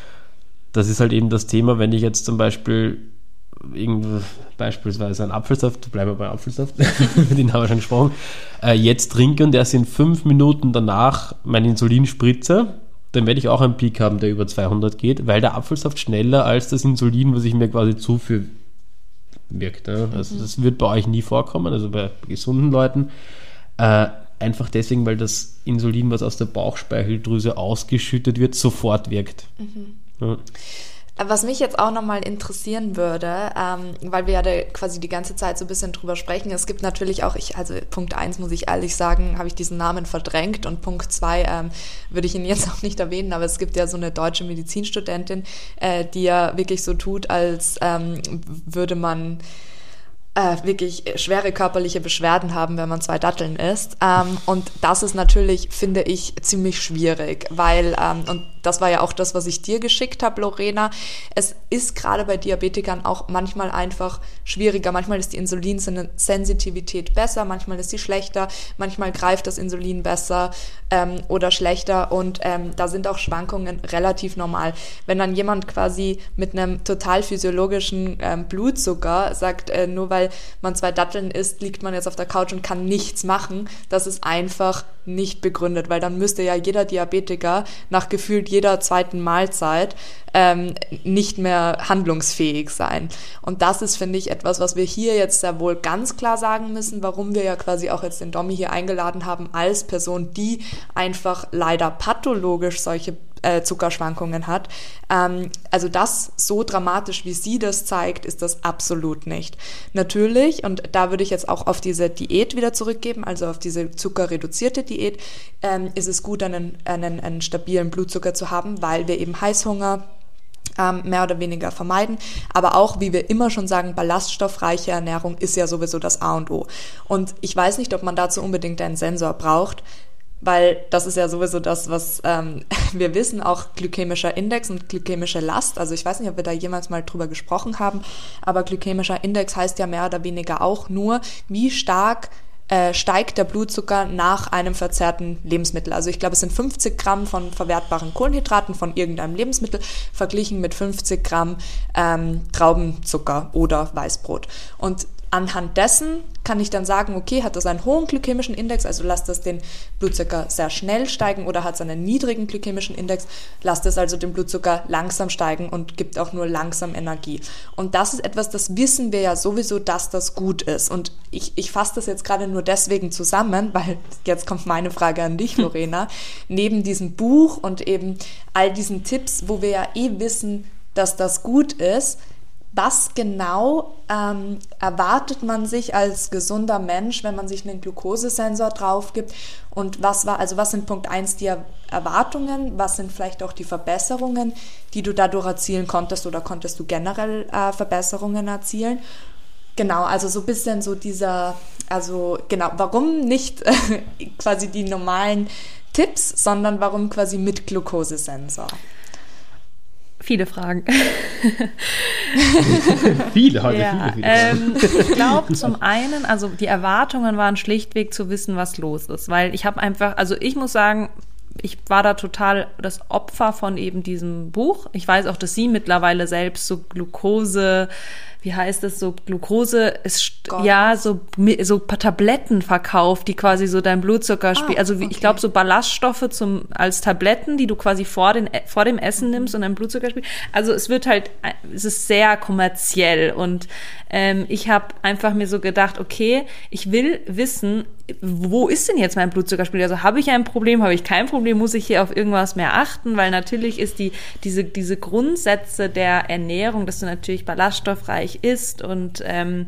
Das ist halt eben das Thema, wenn ich jetzt zum Beispiel beispielsweise einen Apfelsaft, bleiben wir bei Apfelsaft, den haben wir schon gesprochen, jetzt trinke und erst in 5 Minuten danach mein Insulin spritze, dann werde ich auch einen Peak haben, der über 200 geht, weil der Apfelsaft schneller als das Insulin, was ich mir quasi zuführe, wirkt. Ja? Also das wird bei euch nie vorkommen, also bei gesunden Leuten. Einfach deswegen, weil das Insulin, was aus der Bauchspeicheldrüse ausgeschüttet wird, sofort wirkt. Ja. Was mich jetzt auch nochmal interessieren würde, weil wir ja da quasi die ganze Zeit so ein bisschen drüber sprechen, es gibt natürlich auch, also Punkt 1 muss ich ehrlich sagen, habe ich diesen Namen verdrängt und Punkt 2 würde ich ihn jetzt auch nicht erwähnen, aber es gibt ja so eine deutsche Medizinstudentin, die ja wirklich so tut, als würde man wirklich schwere körperliche Beschwerden haben, wenn man 2 Datteln isst. Und das ist natürlich, finde ich, ziemlich schwierig, weil, und das war ja auch das, was ich dir geschickt habe, Lorena, es ist gerade bei Diabetikern auch manchmal einfach schwieriger. Manchmal ist die Insulinsensitivität besser, manchmal ist sie schlechter, manchmal greift das Insulin besser oder schlechter und da sind auch Schwankungen relativ normal. Wenn dann jemand quasi mit einem total physiologischen Blutzucker sagt, nur weil man 2 Datteln isst, liegt man jetzt auf der Couch und kann nichts machen, das ist einfach nicht begründet, weil dann müsste ja jeder Diabetiker nach gefühlt jeder 2. Mahlzeit nicht mehr handlungsfähig sein. Und das ist, finde ich, etwas, was wir hier jetzt sehr wohl ganz klar sagen müssen, warum wir ja quasi auch jetzt den Domi hier eingeladen haben als Person, die einfach leider pathologisch solche Zuckerschwankungen hat. Also das so dramatisch, wie sie das zeigt, ist das absolut nicht. Natürlich, und da würde ich jetzt auch auf diese Diät wieder zurückgeben, also auf diese zuckerreduzierte Diät, ist es gut, einen stabilen Blutzucker zu haben, weil wir eben Heißhunger mehr oder weniger vermeiden. Aber auch, wie wir immer schon sagen, ballaststoffreiche Ernährung ist ja sowieso das A und O. Und ich weiß nicht, ob man dazu unbedingt einen Sensor braucht, weil das ist ja sowieso das, was wir wissen, auch glykämischer Index und glykämische Last. Also ich weiß nicht, ob wir da jemals mal drüber gesprochen haben, aber glykämischer Index heißt ja mehr oder weniger auch nur, wie stark steigt der Blutzucker nach einem verzehrten Lebensmittel. Also ich glaube, es sind 50 Gramm von verwertbaren Kohlenhydraten von irgendeinem Lebensmittel verglichen mit 50 Gramm Traubenzucker oder Weißbrot. Und anhand dessen kann ich dann sagen, okay, hat das einen hohen glykämischen Index, also lasst das den Blutzucker sehr schnell steigen, oder hat es einen niedrigen glykämischen Index, lasst es also den Blutzucker langsam steigen und gibt auch nur langsam Energie. Und das ist etwas, das wissen wir ja sowieso, dass das gut ist. Und ich fasse das jetzt gerade nur deswegen zusammen, weil jetzt kommt meine Frage an dich, Lorena. Neben diesem Buch und eben all diesen Tipps, wo wir ja wissen, dass das gut ist, was genau erwartet man sich als gesunder Mensch, wenn man sich einen Glukosesensor drauf gibt? Und was sind Punkt 1 die Erwartungen, was sind vielleicht auch die Verbesserungen, die du dadurch erzielen konntest oder konntest du generell Verbesserungen erzielen? Genau, also so ein bisschen so warum nicht quasi die normalen Tipps, sondern warum quasi mit Glukosesensor? Viele Fragen. Viele. Ich glaube zum einen, also die Erwartungen waren schlichtweg zu wissen, was los ist, weil ich habe einfach, also ich muss sagen, ich war da total das Opfer von eben diesem Buch. Ich weiß auch, dass sie mittlerweile selbst so Glukose, wie heißt es, so Glukose ist, so Tabletten verkauft, die quasi so dein Blutzucker spielen. Also ich glaube, so Ballaststoffe als Tabletten, die du quasi vor dem Essen nimmst und dein Blutzucker spielt. Also es ist sehr kommerziell und ich habe einfach mir so gedacht, okay, ich will wissen, wo ist denn jetzt mein Blutzuckerspiegel? Also habe ich ein Problem, habe ich kein Problem, muss ich hier auf irgendwas mehr achten? Weil natürlich ist diese Grundsätze der Ernährung, dass du natürlich ballaststoffreich isst und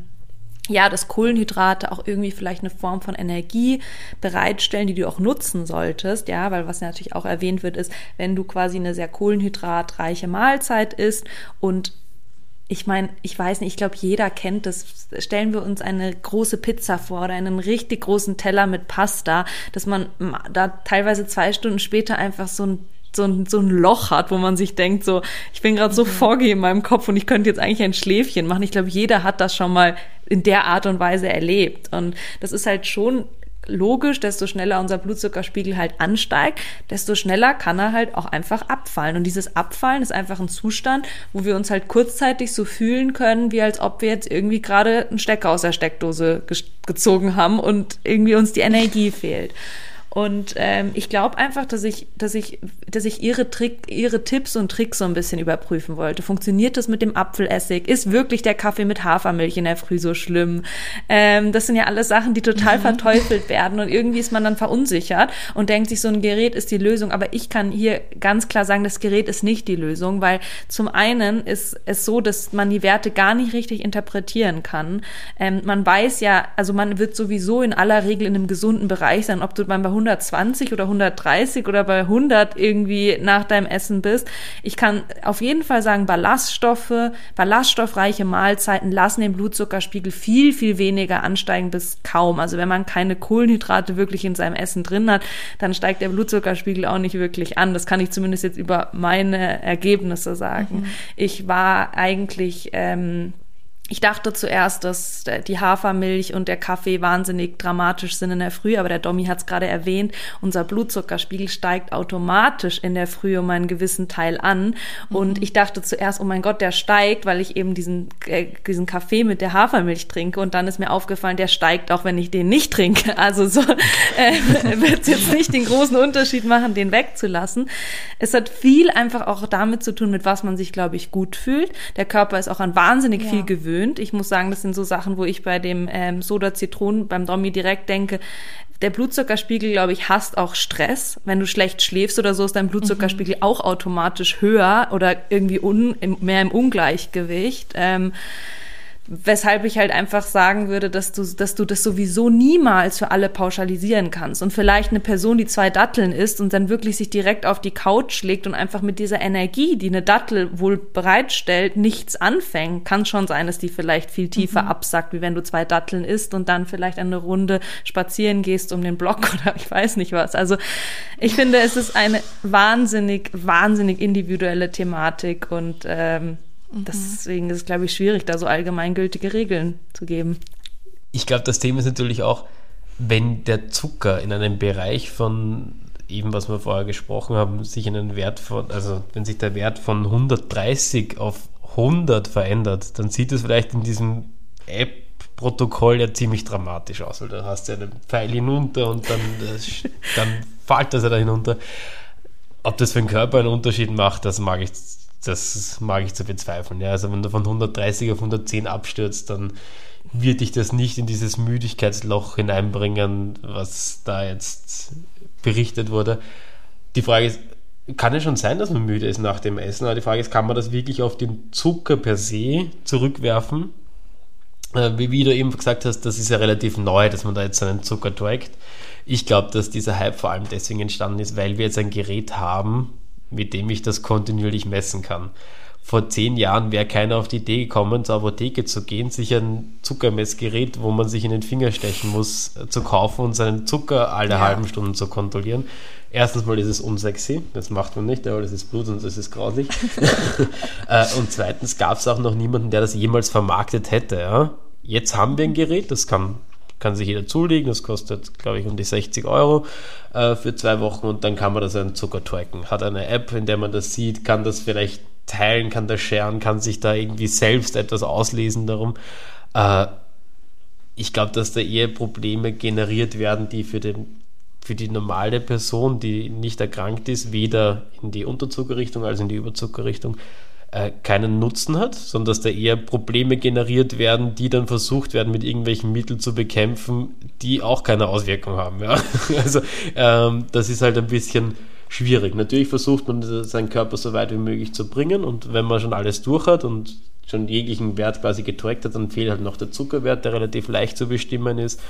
dass Kohlenhydrate auch irgendwie vielleicht eine Form von Energie bereitstellen, die du auch nutzen solltest, ja, weil was natürlich auch erwähnt wird, ist, wenn du quasi eine sehr kohlenhydratreiche Mahlzeit isst und ich meine, ich weiß nicht, ich glaube, jeder kennt das. Stellen wir uns eine große Pizza vor oder einen richtig großen Teller mit Pasta, dass man da teilweise 2 Stunden später einfach so ein Loch hat, wo man sich denkt, so, ich bin gerade so foggy in meinem Kopf und ich könnte jetzt eigentlich ein Schläfchen machen. Ich glaube, jeder hat das schon mal in der Art und Weise erlebt. Und das ist halt schon logisch, desto schneller unser Blutzuckerspiegel halt ansteigt, desto schneller kann er halt auch einfach abfallen. Und dieses Abfallen ist einfach ein Zustand, wo wir uns halt kurzzeitig so fühlen können, wie als ob wir jetzt irgendwie gerade einen Stecker aus der Steckdose gezogen haben und irgendwie uns die Energie fehlt. Und ich glaube einfach, dass ich ihre Tipps und Tricks so ein bisschen überprüfen wollte. Funktioniert das mit dem Apfelessig? Ist wirklich der Kaffee mit Hafermilch in der Früh so schlimm? Das sind ja alles Sachen, die total verteufelt werden und irgendwie ist man dann verunsichert und denkt sich, so ein Gerät ist die Lösung. Aber ich kann hier ganz klar sagen, das Gerät ist nicht die Lösung, weil zum einen ist es so, dass man die Werte gar nicht richtig interpretieren kann. Man weiß ja, also man wird sowieso in aller Regel in einem gesunden Bereich sein, ob du bei 120 oder 130 oder bei 100 irgendwie nach deinem Essen bist. Ich kann auf jeden Fall sagen, ballaststoffreiche Mahlzeiten lassen den Blutzuckerspiegel viel, viel weniger ansteigen bis kaum. Also wenn man keine Kohlenhydrate wirklich in seinem Essen drin hat, dann steigt der Blutzuckerspiegel auch nicht wirklich an. Das kann ich zumindest jetzt über meine Ergebnisse sagen. Ich war eigentlich ich dachte zuerst, dass die Hafermilch und der Kaffee wahnsinnig dramatisch sind in der Früh, aber der Domi hat es gerade erwähnt, unser Blutzuckerspiegel steigt automatisch in der Früh um einen gewissen Teil an. Und ich dachte zuerst, oh mein Gott, der steigt, weil ich eben diesen Kaffee mit der Hafermilch trinke. Und dann ist mir aufgefallen, der steigt auch, wenn ich den nicht trinke. Also so wird es jetzt nicht den großen Unterschied machen, den wegzulassen. Es hat viel einfach auch damit zu tun, mit was man sich, glaube ich, gut fühlt. Der Körper ist auch an wahnsinnig viel gewöhnt. Ich muss sagen, das sind so Sachen, wo ich bei dem Soda Zitronen beim Domi direkt denke, der Blutzuckerspiegel, glaube ich, hasst auch Stress. Wenn du schlecht schläfst oder so, ist dein Blutzuckerspiegel auch automatisch höher oder irgendwie mehr im Ungleichgewicht. Weshalb ich halt einfach sagen würde, dass du das sowieso niemals für alle pauschalisieren kannst. Und vielleicht eine Person, die 2 Datteln isst und dann wirklich sich direkt auf die Couch legt und einfach mit dieser Energie, die eine Dattel wohl bereitstellt, nichts anfängt. Kann schon sein, dass die vielleicht viel tiefer absackt, wie wenn du 2 Datteln isst und dann vielleicht eine Runde spazieren gehst um den Block oder ich weiß nicht was. Also ich finde, es ist eine wahnsinnig, wahnsinnig individuelle Thematik und deswegen ist es, glaube ich, schwierig, da so allgemeingültige Regeln zu geben. Ich glaube, das Thema ist natürlich auch, wenn der Zucker in einem Bereich von, eben was wir vorher gesprochen haben, sich einen Wert von, also wenn sich der Wert von 130 auf 100 verändert, dann sieht es vielleicht in diesem App-Protokoll ja ziemlich dramatisch aus, weil da hast du einen Pfeil hinunter und dann fällt das ja da hinunter. Ob das für den Körper einen Unterschied macht, das mag ich zu bezweifeln. Ja, also wenn du von 130 auf 110 abstürzt, dann wird dich das nicht in dieses Müdigkeitsloch hineinbringen, was da jetzt berichtet wurde. Die Frage ist, kann ja schon sein, dass man müde ist nach dem Essen, aber die Frage ist, kann man das wirklich auf den Zucker per se zurückwerfen? Wie du eben gesagt hast, das ist ja relativ neu, dass man da jetzt einen Zucker trackt. Ich glaube, dass dieser Hype vor allem deswegen entstanden ist, weil wir jetzt ein Gerät haben, mit dem ich das kontinuierlich messen kann. Vor 10 Jahren wäre keiner auf die Idee gekommen, zur Apotheke zu gehen, sich ein Zuckermessgerät, wo man sich in den Finger stechen muss, zu kaufen und seinen Zucker alle halben Stunden zu kontrollieren. Erstens mal ist es unsexy, das macht man nicht, aber das ist Blut und das ist grauslich. Und zweitens gab es auch noch niemanden, der das jemals vermarktet hätte. Ja? Jetzt haben wir ein Gerät, das kann sich jeder zulegen, das kostet, glaube ich, um die 60 € für 2 Wochen und dann kann man das einen Zucker tracken. Hat eine App, in der man das sieht, kann das vielleicht teilen, kann das sharen, kann sich da irgendwie selbst etwas auslesen darum. Ich glaube, dass da eher Probleme generiert werden, die für die normale Person, die nicht erkrankt ist, weder in die Unterzuckerrichtung als in die Überzuckerrichtung keinen Nutzen hat, sondern dass da eher Probleme generiert werden, die dann versucht werden, mit irgendwelchen Mitteln zu bekämpfen, die auch keine Auswirkung haben. Ja? Also das ist halt ein bisschen schwierig. Natürlich versucht man, seinen Körper so weit wie möglich zu bringen und wenn man schon alles durch hat und schon jeglichen Wert quasi getrackt hat, dann fehlt halt noch der Zuckerwert, der relativ leicht zu bestimmen ist.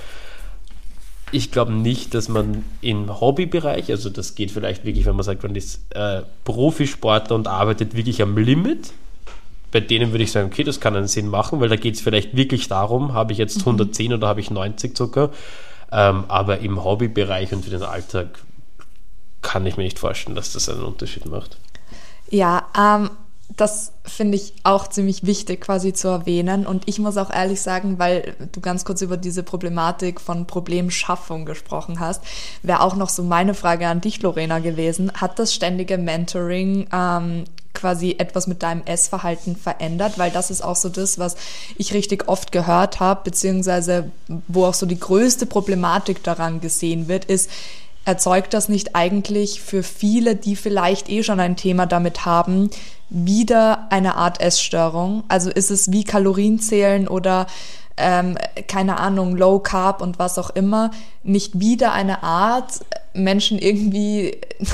Ich glaube nicht, dass man im Hobbybereich, also das geht vielleicht wirklich, wenn man sagt, man ist Profisportler und arbeitet wirklich am Limit, bei denen würde ich sagen, okay, das kann einen Sinn machen, weil da geht es vielleicht wirklich darum, habe ich jetzt 110 oder habe ich 90 Zucker, aber im Hobbybereich und für den Alltag kann ich mir nicht vorstellen, dass das einen Unterschied macht. Ja, das finde ich auch ziemlich wichtig quasi zu erwähnen und ich muss auch ehrlich sagen, weil du ganz kurz über diese Problematik von Problemschaffung gesprochen hast, wäre auch noch so meine Frage an dich, Lorena, gewesen. Hat das ständige Mentoring quasi etwas mit deinem Essverhalten verändert? Weil das ist auch so das, was ich richtig oft gehört habe, beziehungsweise wo auch so die größte Problematik daran gesehen wird, ist, erzeugt das nicht eigentlich für viele, die vielleicht schon ein Thema damit haben, wieder eine Art Essstörung? Also ist es wie Kalorienzählen oder keine Ahnung, Low Carb und was auch immer, nicht wieder eine Art, Menschen irgendwie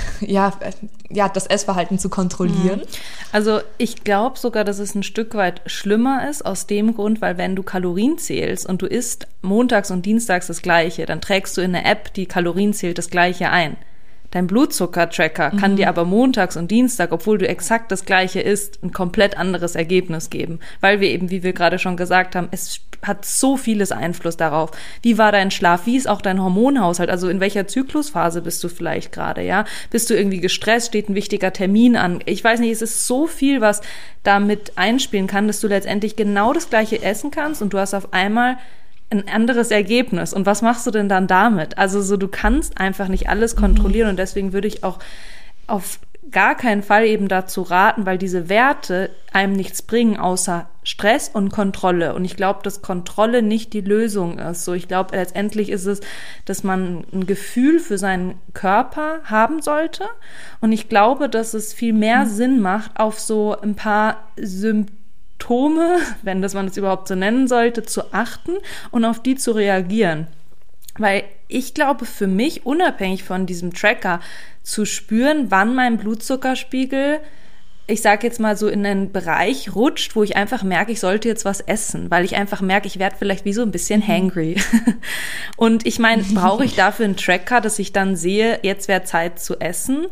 das Essverhalten zu kontrollieren? Also ich glaube sogar, dass es ein Stück weit schlimmer ist, aus dem Grund, weil wenn du Kalorien zählst und du isst montags und dienstags das Gleiche, dann trägst du in eine App, die Kalorien zählt, das Gleiche ein. Dein Blutzucker-Tracker kann dir aber montags und Dienstag, obwohl du exakt das Gleiche isst, ein komplett anderes Ergebnis geben. Weil wir eben, wie wir gerade schon gesagt haben, es hat so vieles Einfluss darauf. Wie war dein Schlaf? Wie ist auch dein Hormonhaushalt? Also in welcher Zyklusphase bist du vielleicht gerade, ja? Bist du irgendwie gestresst? Steht ein wichtiger Termin an? Ich weiß nicht, es ist so viel, was da mit einspielen kann, dass du letztendlich genau das Gleiche essen kannst und du hast auf einmal ein anderes Ergebnis. Und was machst du denn dann damit? Also so, du kannst einfach nicht alles kontrollieren und deswegen würde ich auch auf gar keinen Fall eben dazu raten, weil diese Werte einem nichts bringen, außer Stress und Kontrolle. Und ich glaube, dass Kontrolle nicht die Lösung ist. So, ich glaube, letztendlich ist es, dass man ein Gefühl für seinen Körper haben sollte. Und ich glaube, dass es viel mehr Sinn macht, auf so ein paar Symptome, wenn das man das überhaupt so nennen sollte, zu achten und auf die zu reagieren. Weil ich glaube, für mich, unabhängig von diesem Tracker, zu spüren, wann mein Blutzuckerspiegel, ich sage jetzt mal so, in einen Bereich rutscht, wo ich einfach merke, ich sollte jetzt was essen, weil ich einfach merke, ich werde vielleicht wie so ein bisschen hangry. Und ich meine, brauche ich dafür einen Tracker, dass ich dann sehe, jetzt wäre Zeit zu essen?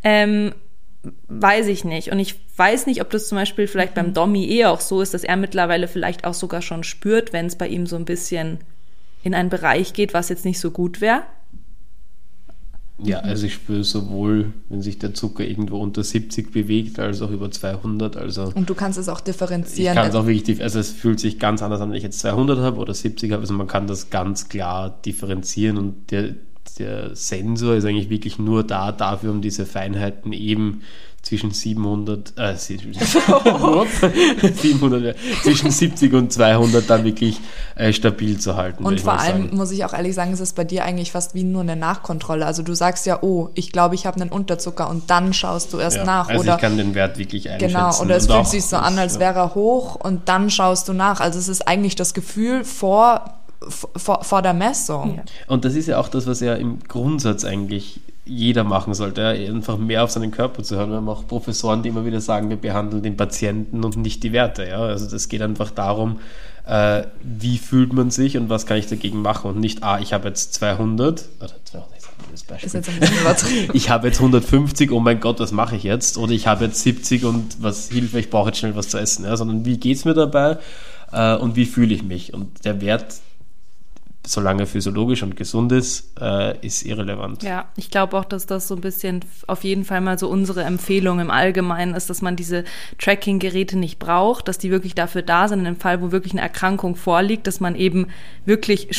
Weiß ich nicht. Und ich weiß nicht, ob das zum Beispiel vielleicht beim Domi auch so ist, dass er mittlerweile vielleicht auch sogar schon spürt, wenn es bei ihm so ein bisschen in einen Bereich geht, was jetzt nicht so gut wäre. Ja, also ich spüre sowohl, wenn sich der Zucker irgendwo unter 70 bewegt, als auch über 200. Also und du kannst es auch differenzieren. Ich kann es auch wirklich, also es fühlt sich ganz anders an, wenn ich jetzt 200 habe oder 70 habe. Also man kann das ganz klar differenzieren und der Sensor ist eigentlich wirklich nur dafür, um diese Feinheiten eben zwischen 700, zwischen 70 und 200 dann wirklich stabil zu halten. Und vor allem muss ich auch ehrlich sagen, es ist bei dir eigentlich fast wie nur eine Nachkontrolle. Also du sagst ja, oh, ich glaube, ich habe einen Unterzucker und dann schaust du erst nach. Also oder ich kann den Wert wirklich einschätzen. Genau, oder es fühlt sich so an, als wäre er hoch und dann schaust du nach. Also es ist eigentlich das Gefühl vor vor der Messung. Ja. Und das ist ja auch das, was ja im Grundsatz eigentlich jeder machen sollte, ja? Einfach mehr auf seinen Körper zu hören. Wir haben auch Professoren, die immer wieder sagen, wir behandeln den Patienten und nicht die Werte. Ja? Also das geht einfach darum, wie fühlt man sich und was kann ich dagegen machen und nicht, ich habe jetzt 200 oder 200, das Beispiel. Ist jetzt ein bisschen übertrieben. Ich habe jetzt 150, oh mein Gott, was mache ich jetzt? Oder ich habe jetzt 70 und was hilft mir, ich brauche jetzt schnell was zu essen. Ja? Sondern wie geht es mir dabei und wie fühle ich mich? Und der Wert, solange physiologisch und gesund ist irrelevant. Ja, ich glaube auch, dass das so ein bisschen auf jeden Fall mal so unsere Empfehlung im Allgemeinen ist, dass man diese Tracking-Geräte nicht braucht, dass die wirklich dafür da sind, in dem Fall, wo wirklich eine Erkrankung vorliegt, dass man eben wirklich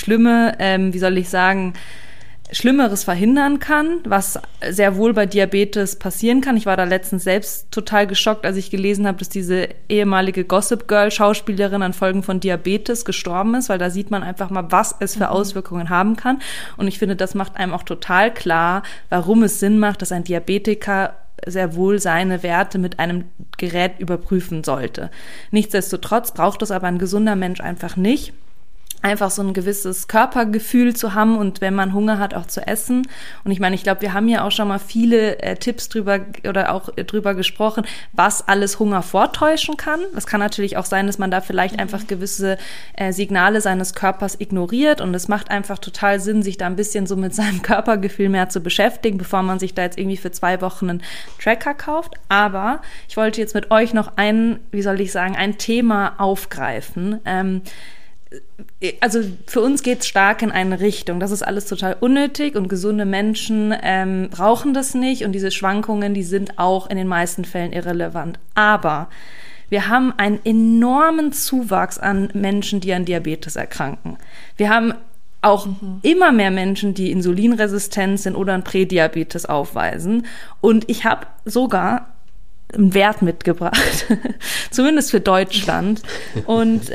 Schlimmeres verhindern kann, was sehr wohl bei Diabetes passieren kann. Ich war da letztens selbst total geschockt, als ich gelesen habe, dass diese ehemalige Gossip Girl Schauspielerin an Folgen von Diabetes gestorben ist, weil da sieht man einfach mal, was es für Auswirkungen haben kann. Und ich finde, das macht einem auch total klar, warum es Sinn macht, dass ein Diabetiker sehr wohl seine Werte mit einem Gerät überprüfen sollte. Nichtsdestotrotz braucht es aber ein gesunder Mensch einfach nicht. Einfach so ein gewisses Körpergefühl zu haben und wenn man Hunger hat, auch zu essen. Und ich meine, ich glaube, wir haben ja auch schon mal viele Tipps drüber gesprochen, was alles Hunger vortäuschen kann. Das kann natürlich auch sein, dass man da vielleicht einfach gewisse Signale seines Körpers ignoriert und es macht einfach total Sinn, sich da ein bisschen so mit seinem Körpergefühl mehr zu beschäftigen, bevor man sich da jetzt irgendwie für 2 Wochen einen Tracker kauft. Aber ich wollte jetzt mit euch noch ein Thema aufgreifen. Also für uns geht es stark in eine Richtung. Das ist alles total unnötig und gesunde Menschen brauchen das nicht und diese Schwankungen, die sind auch in den meisten Fällen irrelevant. Aber wir haben einen enormen Zuwachs an Menschen, die an Diabetes erkranken. Wir haben auch immer mehr Menschen, die insulinresistent sind oder einen Prädiabetes aufweisen. Und ich habe sogar einen Wert mitgebracht, zumindest für Deutschland. Und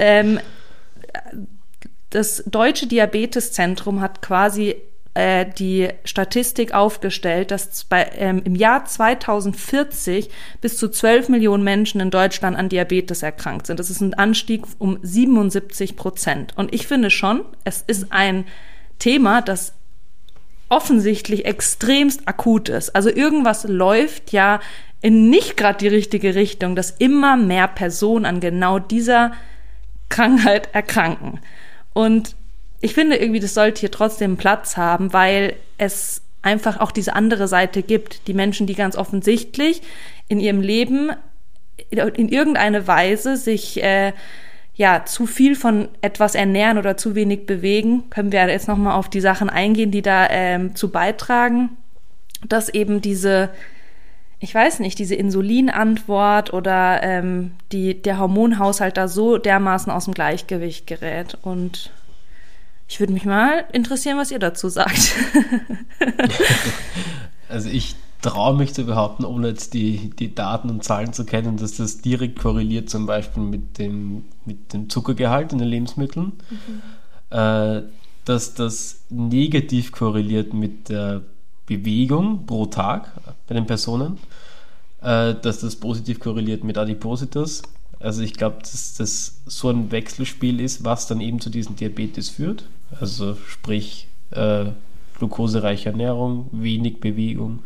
das Deutsche Diabeteszentrum hat quasi die Statistik aufgestellt, dass im Jahr 2040 bis zu 12 Millionen Menschen in Deutschland an Diabetes erkrankt sind. Das ist ein Anstieg um 77%. Und ich finde schon, es ist ein Thema, das offensichtlich extremst akut ist. Also irgendwas läuft ja in nicht gerade die richtige Richtung, dass immer mehr Personen an genau dieser Krankheit erkranken. Und ich finde irgendwie, das sollte hier trotzdem Platz haben, weil es einfach auch diese andere Seite gibt. Die Menschen, die ganz offensichtlich in ihrem Leben in irgendeine Weise sich zu viel von etwas ernähren oder zu wenig bewegen, können wir jetzt nochmal auf die Sachen eingehen, die da zu beitragen, dass eben diese Insulinantwort oder der Hormonhaushalt da so dermaßen aus dem Gleichgewicht gerät. Und ich würde mich mal interessieren, was ihr dazu sagt. Also ich traue mich zu behaupten, ohne jetzt die Daten und Zahlen zu kennen, dass das direkt korreliert zum Beispiel mit dem Zuckergehalt in den Lebensmitteln, dass das negativ korreliert mit der Bewegung pro Tag bei den Personen, dass das positiv korreliert mit Adipositas. Also ich glaube, dass das so ein Wechselspiel ist, was dann eben zu diesem Diabetes führt. Also sprich glukosereiche Ernährung, wenig Bewegung.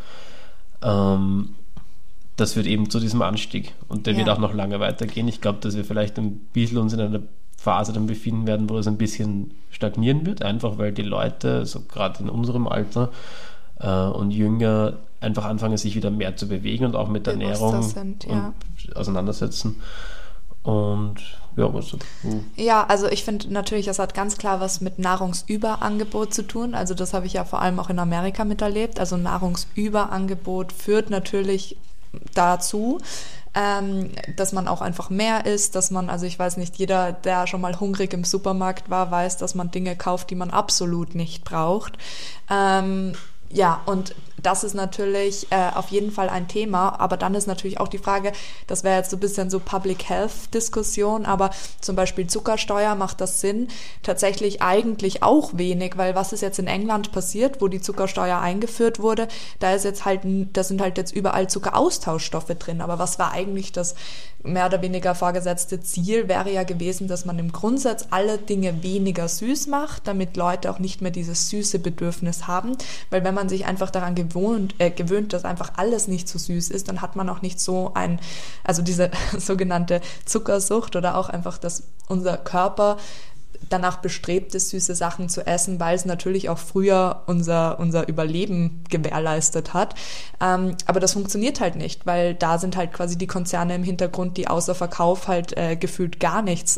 Das führt eben zu diesem Anstieg. Und der wird auch noch lange weitergehen. Ich glaube, dass wir vielleicht ein bisschen uns in einer Phase dann befinden werden, wo es ein bisschen stagnieren wird, einfach weil die Leute, so gerade in unserem Alter, und Jünger einfach anfangen, sich wieder mehr zu bewegen und auch mit der Ernährung auseinandersetzen. Und ja, also ich finde natürlich, es hat ganz klar was mit Nahrungsüberangebot zu tun. Also das habe ich ja vor allem auch in Amerika miterlebt. Also Nahrungsüberangebot führt natürlich dazu, dass man auch einfach mehr isst, dass man, also ich weiß nicht, jeder, der schon mal hungrig im Supermarkt war, weiß, dass man Dinge kauft, die man absolut nicht braucht. Und das ist natürlich auf jeden Fall ein Thema, aber dann ist natürlich auch die Frage, das wäre jetzt so ein bisschen so Public Health Diskussion, aber zum Beispiel Zuckersteuer, macht das Sinn? Tatsächlich eigentlich auch wenig, weil was ist jetzt in England passiert, wo die Zuckersteuer eingeführt wurde, da sind halt jetzt überall Zuckeraustauschstoffe drin, aber was war eigentlich das mehr oder weniger vorgesetzte Ziel, wäre ja gewesen, dass man im Grundsatz alle Dinge weniger süß macht, damit Leute auch nicht mehr dieses süße Bedürfnis haben, weil wenn man sich einfach daran gewöhnt, dass einfach alles nicht so süß ist, dann hat man auch nicht so also diese sogenannte Zuckersucht oder auch einfach, dass unser Körper danach bestrebt ist, süße Sachen zu essen, weil es natürlich auch früher unser Überleben gewährleistet hat. Aber das funktioniert halt nicht, weil da sind halt quasi die Konzerne im Hintergrund, die außer Verkauf halt gefühlt gar nichts,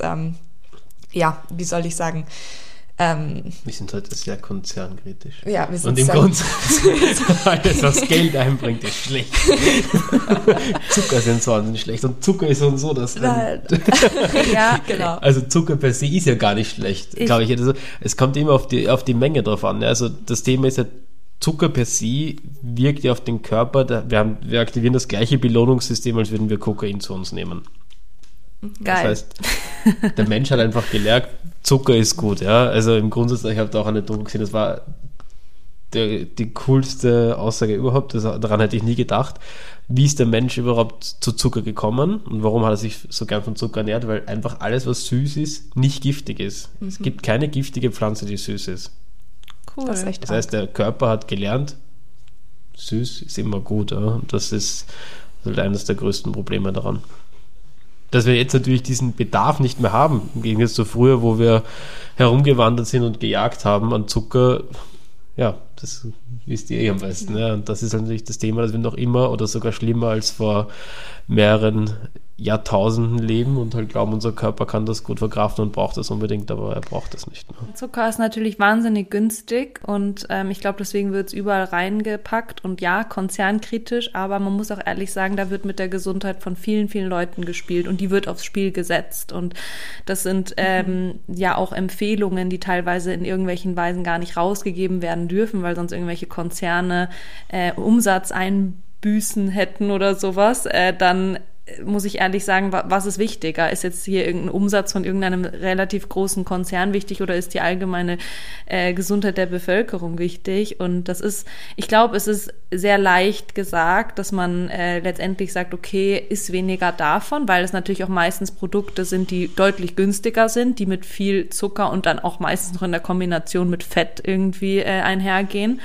wie soll ich sagen, wir sind heute sehr konzernkritisch. Ja, wir sind und im Grundsatz, alles, was Geld einbringt, ist schlecht. Zuckersensoren sind schlecht und Zucker ist und so, dass ja, genau. Also Zucker per se ist ja gar nicht schlecht, glaube ich. Also, es kommt immer auf die Menge drauf an. Also das Thema ist ja, Zucker per se wirkt ja auf den Körper, wir aktivieren das gleiche Belohnungssystem, als würden wir Kokain zu uns nehmen. Geil. Das heißt, der Mensch hat einfach gelernt, Zucker ist gut, ja. Also im Grundsatz, ich habe da auch eine Doku gesehen, das war die coolste Aussage überhaupt, daran hätte ich nie gedacht. Wie ist der Mensch überhaupt zu Zucker gekommen und warum hat er sich so gern von Zucker ernährt? Weil einfach alles, was süß ist, nicht giftig ist. Es gibt keine giftige Pflanze, die süß ist. Cool. Das ist echt Das heißt, der Körper hat gelernt, süß ist immer gut. Ja? Und das ist halt eines der größten Probleme daran. Dass wir jetzt natürlich diesen Bedarf nicht mehr haben, im Gegensatz zu früher, wo wir herumgewandert sind und gejagt haben an Zucker, ja, das wisst ihr am besten. Ja. Und das ist natürlich das Thema, dass wir noch immer oder sogar schlimmer als vor mehreren Jahrtausenden leben und halt glauben, unser Körper kann das gut verkraften und braucht das unbedingt, aber er braucht das nicht mehr. Zucker ist natürlich wahnsinnig günstig und ich glaube, deswegen wird es überall reingepackt und ja, konzernkritisch, aber man muss auch ehrlich sagen, da wird mit der Gesundheit von vielen, vielen Leuten gespielt und die wird aufs Spiel gesetzt und das sind ja auch Empfehlungen, die teilweise in irgendwelchen Weisen gar nicht rausgegeben werden dürfen, weil sonst irgendwelche Konzerne Umsatzeinbüßen hätten oder sowas, dann muss ich ehrlich sagen, was ist wichtiger? Ist jetzt hier irgendein Umsatz von irgendeinem relativ großen Konzern wichtig oder ist die allgemeine Gesundheit der Bevölkerung wichtig? Und das ist, ich glaube, es ist sehr leicht gesagt, dass man letztendlich sagt, okay, ist weniger davon, weil es natürlich auch meistens Produkte sind, die deutlich günstiger sind, die mit viel Zucker und dann auch meistens noch in der Kombination mit Fett irgendwie einhergehen.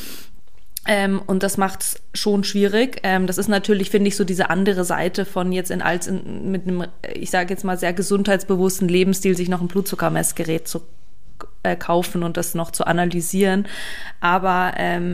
Und das macht's schon schwierig. Das ist natürlich, finde ich, so diese andere Seite von jetzt mit einem, ich sage jetzt mal, sehr gesundheitsbewussten Lebensstil, sich noch ein Blutzuckermessgerät zu kaufen und das noch zu analysieren. Aber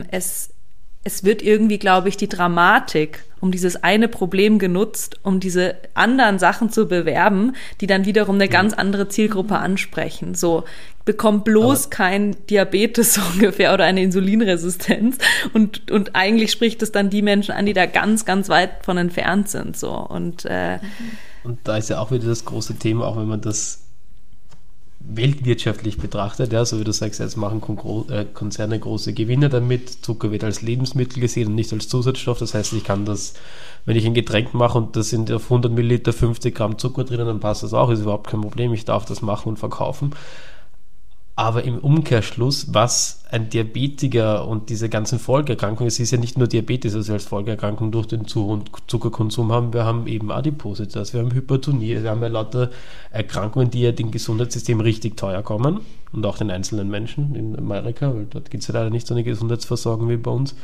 es wird irgendwie, glaube ich, die Dramatik um dieses eine Problem genutzt, um diese anderen Sachen zu bewerben, die dann wiederum eine ganz andere Zielgruppe ansprechen. So, bekommt bloß kein Diabetes so ungefähr oder eine Insulinresistenz und eigentlich spricht es dann die Menschen an, die da ganz, ganz weit von entfernt sind. So. Und da ist ja auch wieder das große Thema, auch wenn man das weltwirtschaftlich betrachtet, ja, so wie du sagst, jetzt machen Konzerne große Gewinne damit, Zucker wird als Lebensmittel gesehen und nicht als Zusatzstoff, das heißt, ich kann das, wenn ich ein Getränk mache und da sind auf 100 Milliliter 50 Gramm Zucker drin, dann passt das auch, ist überhaupt kein Problem, ich darf das machen und verkaufen. Aber im Umkehrschluss, was ein Diabetiker und diese ganzen Folgeerkrankungen, es ist ja nicht nur Diabetes, also als Folgeerkrankung durch den zu hohen Zuckerkonsum haben, wir haben eben Adipositas, wir haben Hypertonie, wir haben ja lauter Erkrankungen, die ja dem Gesundheitssystem richtig teuer kommen und auch den einzelnen Menschen in Amerika, weil dort gibt es ja leider nicht so eine Gesundheitsversorgung wie bei uns.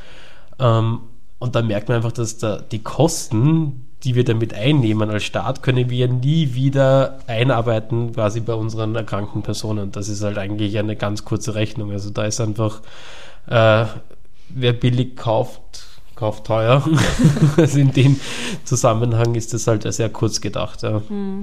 Und da merkt man einfach, dass die Kosten, die wir damit einnehmen als Staat, können wir nie wieder einarbeiten quasi bei unseren erkrankten Personen. Das ist halt eigentlich eine ganz kurze Rechnung. Also da ist einfach, wer billig kauft teuer. Also in dem Zusammenhang ist das halt sehr kurz gedacht. Ja.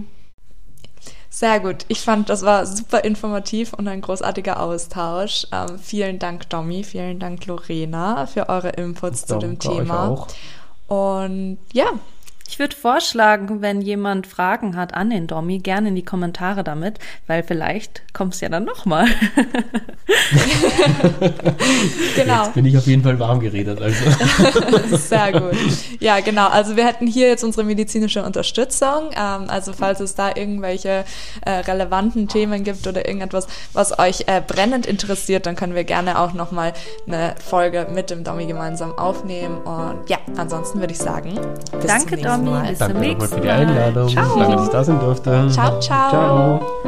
Sehr gut. Ich fand, das war super informativ und ein großartiger Austausch. Vielen Dank, Domi, vielen Dank, Lorena, für eure Inputs zu dem Thema. Euch auch. Und ja, ich würde vorschlagen, wenn jemand Fragen hat an den Domi, gerne in die Kommentare damit, weil vielleicht kommst du ja dann nochmal. Genau. Jetzt bin ich auf jeden Fall warm geredet. Also. Sehr gut. Ja, genau. Also wir hätten hier jetzt unsere medizinische Unterstützung. Also falls es da irgendwelche relevanten Themen gibt oder irgendetwas, was euch brennend interessiert, dann können wir gerne auch nochmal eine Folge mit dem Domi gemeinsam aufnehmen. Und ja, ansonsten würde ich sagen, bis Danke, zum nächsten Domi. Mal. Bis Danke zum nochmal nächsten für die Mal. Einladung. Ciao. Danke, dass ich da sein durfte. Ciao, ciao. Ciao.